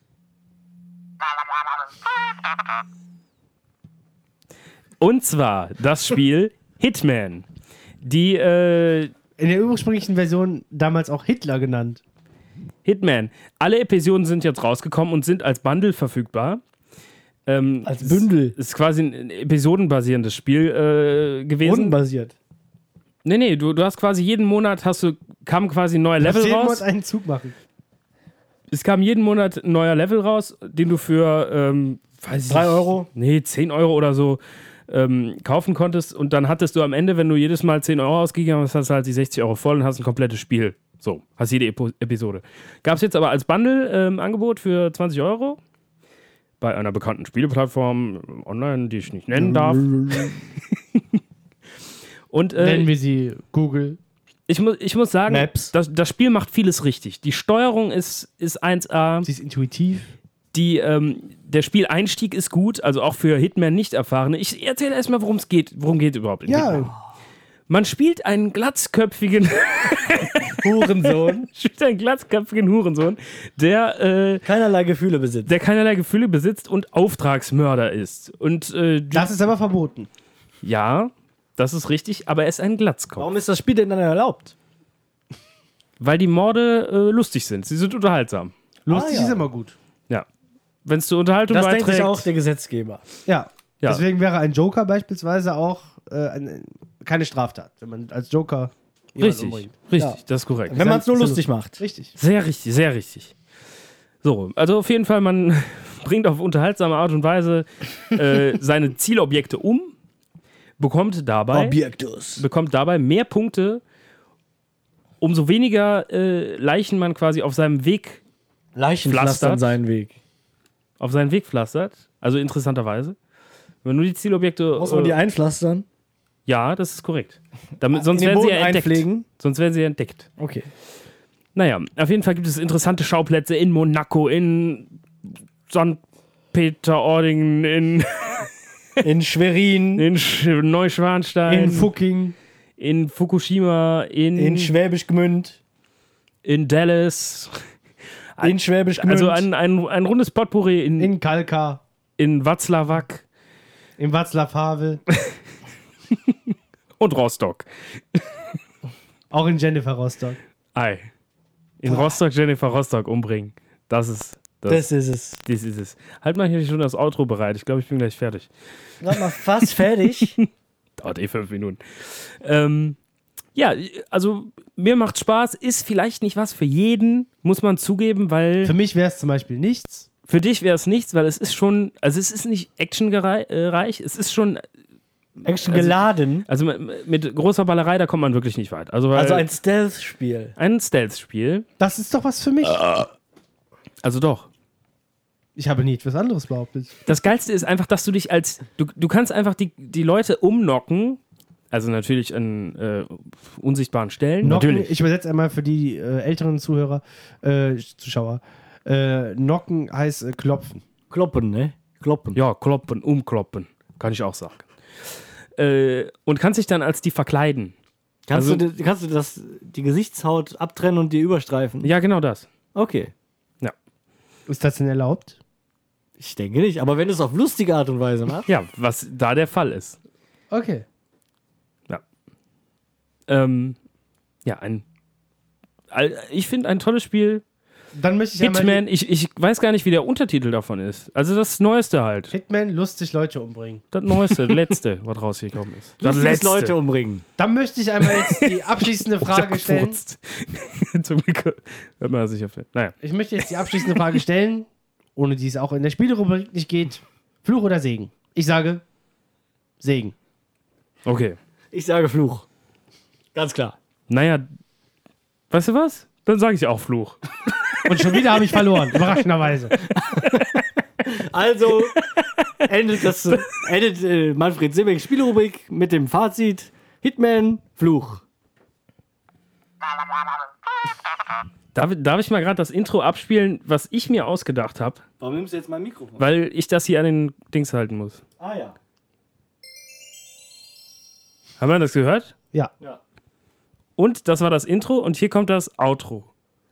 Und zwar das Spiel Hitman. Die In der ursprünglichen Version damals auch Hitler genannt. Hitman. Alle Episoden sind jetzt rausgekommen und sind als Bundle verfügbar. Als Bündel. Ist quasi ein episodenbasierendes Spiel gewesen. Rundenbasiert. Nee, du hast quasi jeden Monat kam quasi ein neuer Level jeden raus. Monat einen Zug machen. Es kam jeden Monat ein neuer Level raus, den du für, weiß ich 3 Euro? Nee, 10 Euro oder so kaufen konntest. Und dann hattest du am Ende, wenn du jedes Mal 10 Euro ausgegeben hast, hast du halt die 60 Euro voll und hast ein komplettes Spiel. So, hast jede Episode. Gab es jetzt aber als Bundle-Angebot für 20 Euro bei einer bekannten Spieleplattform online, die ich nicht nennen darf. Und Nennen wir sie Google. ich muss sagen, Maps. das Spiel macht vieles richtig. Die Steuerung ist 1A. Sie ist intuitiv. Der Spieleinstieg ist gut, also auch für Hitman nicht erfahrene. Ich erzähle erstmal, worum es geht. Worum geht es überhaupt in Hitman? Ja, Man spielt einen glatzköpfigen Hurensohn. Hurensohn, der Keinerlei Gefühle besitzt. keinerlei Gefühle besitzt und Auftragsmörder ist. Und das ist aber verboten. ja, das ist richtig, aber er ist ein Glatzkopf. Warum ist das Spiel denn dann erlaubt? Weil die Morde lustig sind. Sie sind unterhaltsam. Lustig ja. ist immer gut. Ja. Wenn es zur Unterhaltung Das denkt beiträgt. sich auch der Gesetzgeber. Ja. Ja. Deswegen wäre ein Joker beispielsweise auch keine Straftat, wenn man als Joker jemanden Richtig, umbringt. richtig, Ja. das ist korrekt. Wenn man es nur ist ja lustig macht. Richtig. Sehr richtig, sehr richtig. So, also auf jeden Fall, man bringt auf unterhaltsame Art und Weise seine Zielobjekte um, bekommt dabei mehr Punkte, umso weniger Leichen man quasi auf seinem Weg Leichen Pflastert. pflastern seinen Weg. pflastert. Also interessanterweise. Wenn nur die Zielobjekte. Muss man die einpflastern? Ja, das ist korrekt. Sonst In den werden sie Boden ja entdeckt. einpflegen? Sonst werden sie ja entdeckt. Okay. Naja, auf jeden Fall gibt es interessante Schauplätze in Monaco, in St. Peter-Ordingen, In Schwerin, in Neuschwanstein, In Fucking. in Fukushima, in Schwäbisch Gmünd, in Dallas. in Schwäbisch Gmünd. Also ein rundes Potpourri In Kalka. in Watzlawick In Václav Havel. und Rostock. Auch in Jennifer Rostock. Ei. In Rostock Jennifer Rostock umbringen. Das ist das ist es. das ist es. Halt mal hier schon das Outro bereit. Ich glaube, ich bin gleich fertig. Gerade mal fast fertig. Dauert 5 Minuten. Ja, also mir macht Spaß. Ist vielleicht nicht was für jeden, muss man zugeben, weil Für mich wäre es zum Beispiel nichts. für dich wäre es nichts, weil es ist schon, also es ist nicht actionreich, es ist schon, Action geladen. also mit großer Ballerei, da kommt man wirklich nicht weit. Also, weil Also ein Stealth-Spiel. ein Stealth-Spiel, Das ist doch was für mich. also doch. Ich habe nie etwas anderes behauptet. Das Geilste ist einfach, dass du dich du kannst einfach die Leute umknocken, also natürlich an unsichtbaren Stellen. Knocken, Natürlich. ich übersetze einmal für die älteren Zuschauer. Knocken heißt klopfen. Kloppen, ne? Kloppen. Ja, kloppen, umkloppen, kann ich auch sagen. Und kannst dich dann als die verkleiden. Kannst Also- du die Gesichtshaut abtrennen und dir überstreifen? Ja, genau das. Okay. Ist das denn erlaubt? Ich denke nicht, aber wenn du es auf lustige Art und Weise machst. Ja, was da der Fall ist. Okay. Ja, ich finde ein tolles Spiel. Dann möchte ich einmal Hitman, ich weiß gar nicht, wie der Untertitel davon ist. Also das Neueste halt. Hitman lustig Leute umbringen. Das Neueste, letzte, was rausgekommen ist. Das Lustiges Leute umbringen. Dann möchte ich einmal jetzt die abschließende Frage stellen. Gefurzt. Zum Glück hört man das nicht auf. Naja. Ich möchte jetzt die abschließende Frage stellen, ohne die es auch in der Spielerubrik nicht geht. Fluch oder Segen? Ich sage Segen. Okay. Ich sage Fluch. Ganz klar. Naja, weißt du was? Dann sage ich auch Fluch. Und schon wieder habe ich verloren, überraschenderweise. Also endet Manfred Seebeck Spielerubrik mit dem Fazit Hitman Fluch. Darf ich mal gerade das Intro abspielen, was ich mir ausgedacht habe? Warum nimmst du jetzt mein Mikrofon? Weil ich das hier an den Dings halten muss. Ah ja. Haben wir das gehört? Ja. Ja. Und das war das Intro und hier kommt das Outro.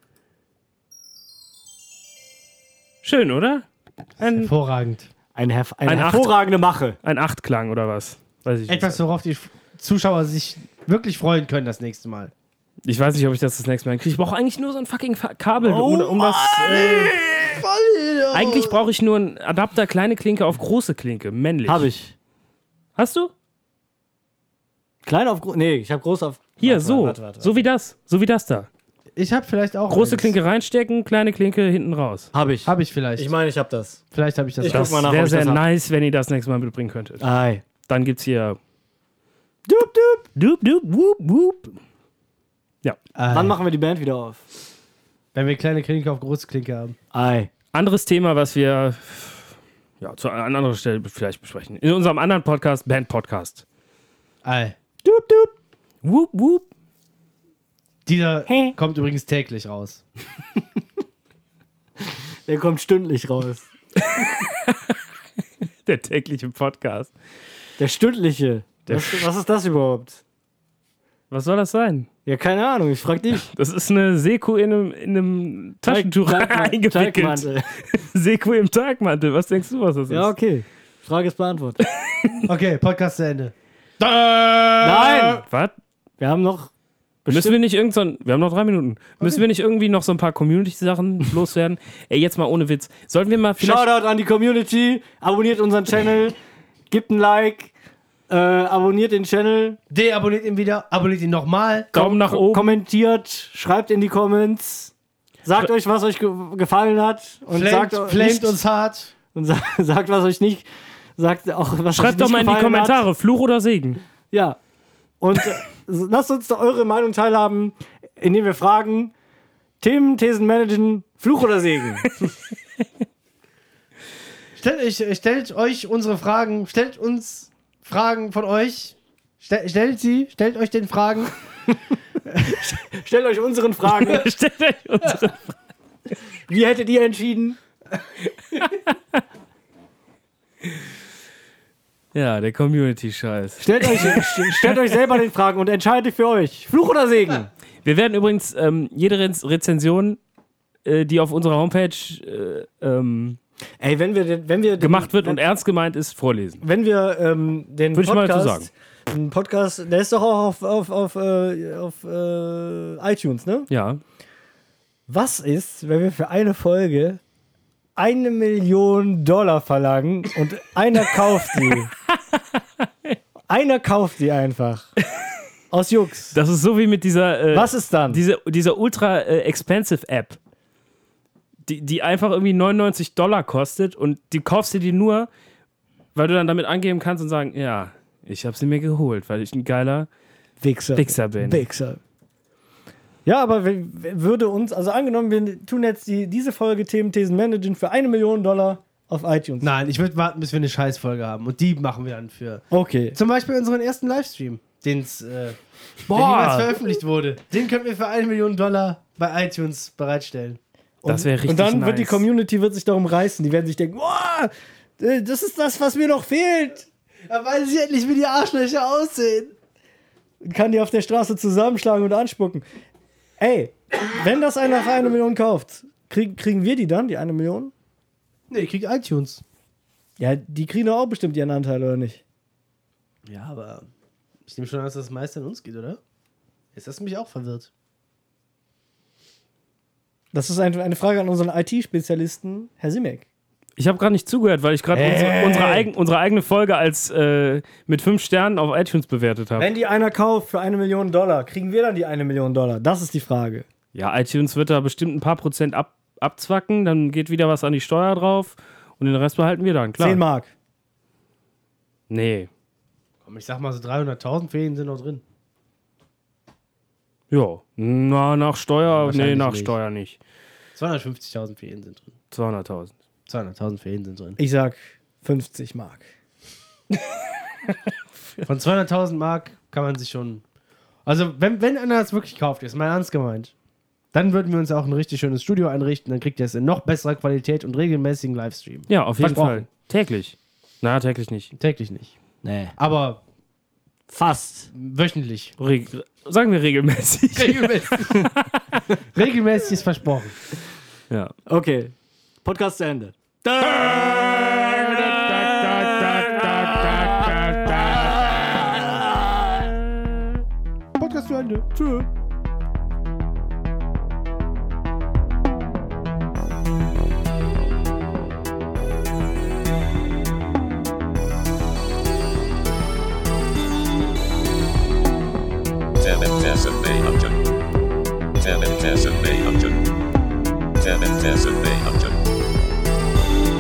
Schön, oder? Hervorragend. Eine Ein hervorragende Mache. Ein Achtklang oder was? Weiß ich Etwas, worauf die Zuschauer sich wirklich freuen können das nächste Mal. nicht. Ich weiß nicht, ob ich das nächste Mal kriege. Ich brauche eigentlich nur so ein fucking Kabel, um das. Eigentlich brauche ich nur einen Adapter, kleine Klinke auf große Klinke, männlich. Habe ich. Hast du? Klein auf groß. Nee, ich habe groß auf. Hier, Warte, so. warte. So wie das. So wie das da. Ich habe vielleicht auch Große eins. Klinke reinstecken, kleine Klinke hinten raus. Habe ich. Habe ich vielleicht. Ich meine, ich habe das. Vielleicht habe ich das Ich auch. Das guck mal nach, ob wäre ich sehr das hab. nice, wenn ihr das nächste Mal mitbringen könntet. Ei. Dann gibt's hier. Dup, dup. Dup, dup, whoop, whoop. Wann machen wir die Band wieder auf? Wenn wir kleine Klinke auf große Klinke haben. Ei. Anderes Thema, was wir an anderer Stelle vielleicht besprechen. In unserem anderen Podcast, Band-Podcast. Ei. Dup, dup. Whoop, whoop. Dieser kommt übrigens täglich raus. Der kommt stündlich raus. Der tägliche Podcast. Der stündliche. Was ist das überhaupt? Was soll das sein? Ja, keine Ahnung, ich frag dich. Das ist eine Seku in einem Taschentuch eingewickelt. Teigmantel. Seku im Tagmantel. Was denkst du, was das ist? Ja, okay. Frage ist beantwortet. Okay, Podcast zu Ende. Nein! Was? Wir haben noch. Müssen wir nicht wir haben noch 3 Minuten. Müssen wir nicht irgendwie noch so ein paar Community-Sachen loswerden? Ey, jetzt mal ohne Witz. Sollten wir mal vielleicht... Shoutout an die Community. Abonniert unseren Channel. Gebt ein Like. Abonniert den Channel. Deabonniert ihn wieder. Abonniert ihn nochmal. Daumen nach oben. Kommentiert. Schreibt in die Comments. Sagt euch, was euch gefallen hat. Und sagt Flamet nicht, uns hart. und sagt, was euch nicht. Sagt auch, was Schreibt euch doch nicht mal in die gefallen hat. Kommentare, Fluch oder Segen. Ja. Und lasst uns da eure Meinung teilhaben, indem wir fragen: Themen, Thesen, Managen, Fluch oder Segen? Stellt euch unsere Fragen. Stellt uns Fragen von euch. Stellt euch den Fragen. Stellt euch unseren Fragen. Stellt euch unsere... Wie hättet ihr entschieden? Ja, der Community-Scheiß. Stellt euch selber den Fragen und entscheidet für euch. Fluch oder Segen? Wir werden übrigens jede Rezension, die auf unserer Homepage Ey, wenn wir gemacht wird und ernst gemeint ist, vorlesen. wenn wir den Würde ich mal dazu sagen. Ein Podcast, der ist doch auch auf iTunes, ne? Ja. Was ist, wenn wir für eine Folge $1 Million verlangen und einer kauft sie? Einer kauft sie einfach. Aus Jux. Das ist so wie mit dieser... Was ist dann? Diese ultra expensive App, die einfach irgendwie $99 kostet und die kaufst du dir nur, weil du dann damit angeben kannst und sagen, ja, ich habe sie mir geholt, weil ich ein geiler Wichser bin. Wichser. Ja, aber würde uns, also angenommen, wir tun jetzt diese Folge Themen, Thesen, Managen für $1 Million auf iTunes. Nein, ich würde warten, bis wir eine Scheißfolge haben. Und die machen wir dann für. Okay. Zum Beispiel unseren ersten Livestream, der niemals veröffentlicht wurde. Den können wir für $1 Million bei iTunes bereitstellen. Das wäre richtig Und dann nice. wird die Community sich darum reißen. Die werden sich denken, wow, das ist das, was mir noch fehlt. Da weiß ich endlich, wie die Arschlöcher aussehen. Und kann die auf der Straße zusammenschlagen und anspucken. Ey, wenn das einer für $1 Million kauft, kriegen wir die dann, die $1 Million? Nee, ich krieg iTunes. Ja, die kriegen doch auch bestimmt ihren Anteil, oder nicht? Ja, aber ich nehme schon an, dass das meiste an uns geht, oder? Jetzt hast du mich auch verwirrt. Das ist eine Frage an unseren IT-Spezialisten, Herr Simek. Ich habe gerade nicht zugehört, weil ich gerade unsere eigene Folge als mit 5 Sternen auf iTunes bewertet habe. Wenn die einer kauft für $1 Million, kriegen wir dann die $1 Million? Das ist die Frage. Ja, iTunes wird da bestimmt ein paar Prozent abzwacken, dann geht wieder was an die Steuer drauf und den Rest behalten wir dann, klar. 10 Mark. Nee. Komm, ich sag mal so 300.000 für ihn sind noch drin. Ja, nach Steuer, Wahrscheinlich nach nicht. Steuer nicht. 250.000 für ihn sind drin. 200.000. 200.000 für ihn sind drin. Ich sag 50 Mark. Von 200.000 Mark kann man sich schon... Also, wenn einer das wirklich kauft, ist mal ernst gemeint, dann würden wir uns auch ein richtig schönes Studio einrichten, dann kriegt ihr es in noch besserer Qualität und regelmäßigen Livestream. Ja, auf jeden Versprochen. Fall. Täglich. Na, täglich nicht. Täglich nicht. Nee. Aber Fast. wöchentlich. Sagen wir regelmäßig. Regelmäßig. Regelmäßig ist versprochen. Ja. Okay. Podcast zu Ende. Podcast zu Ende. Tschüss.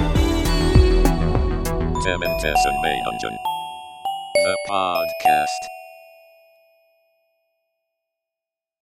The podcast.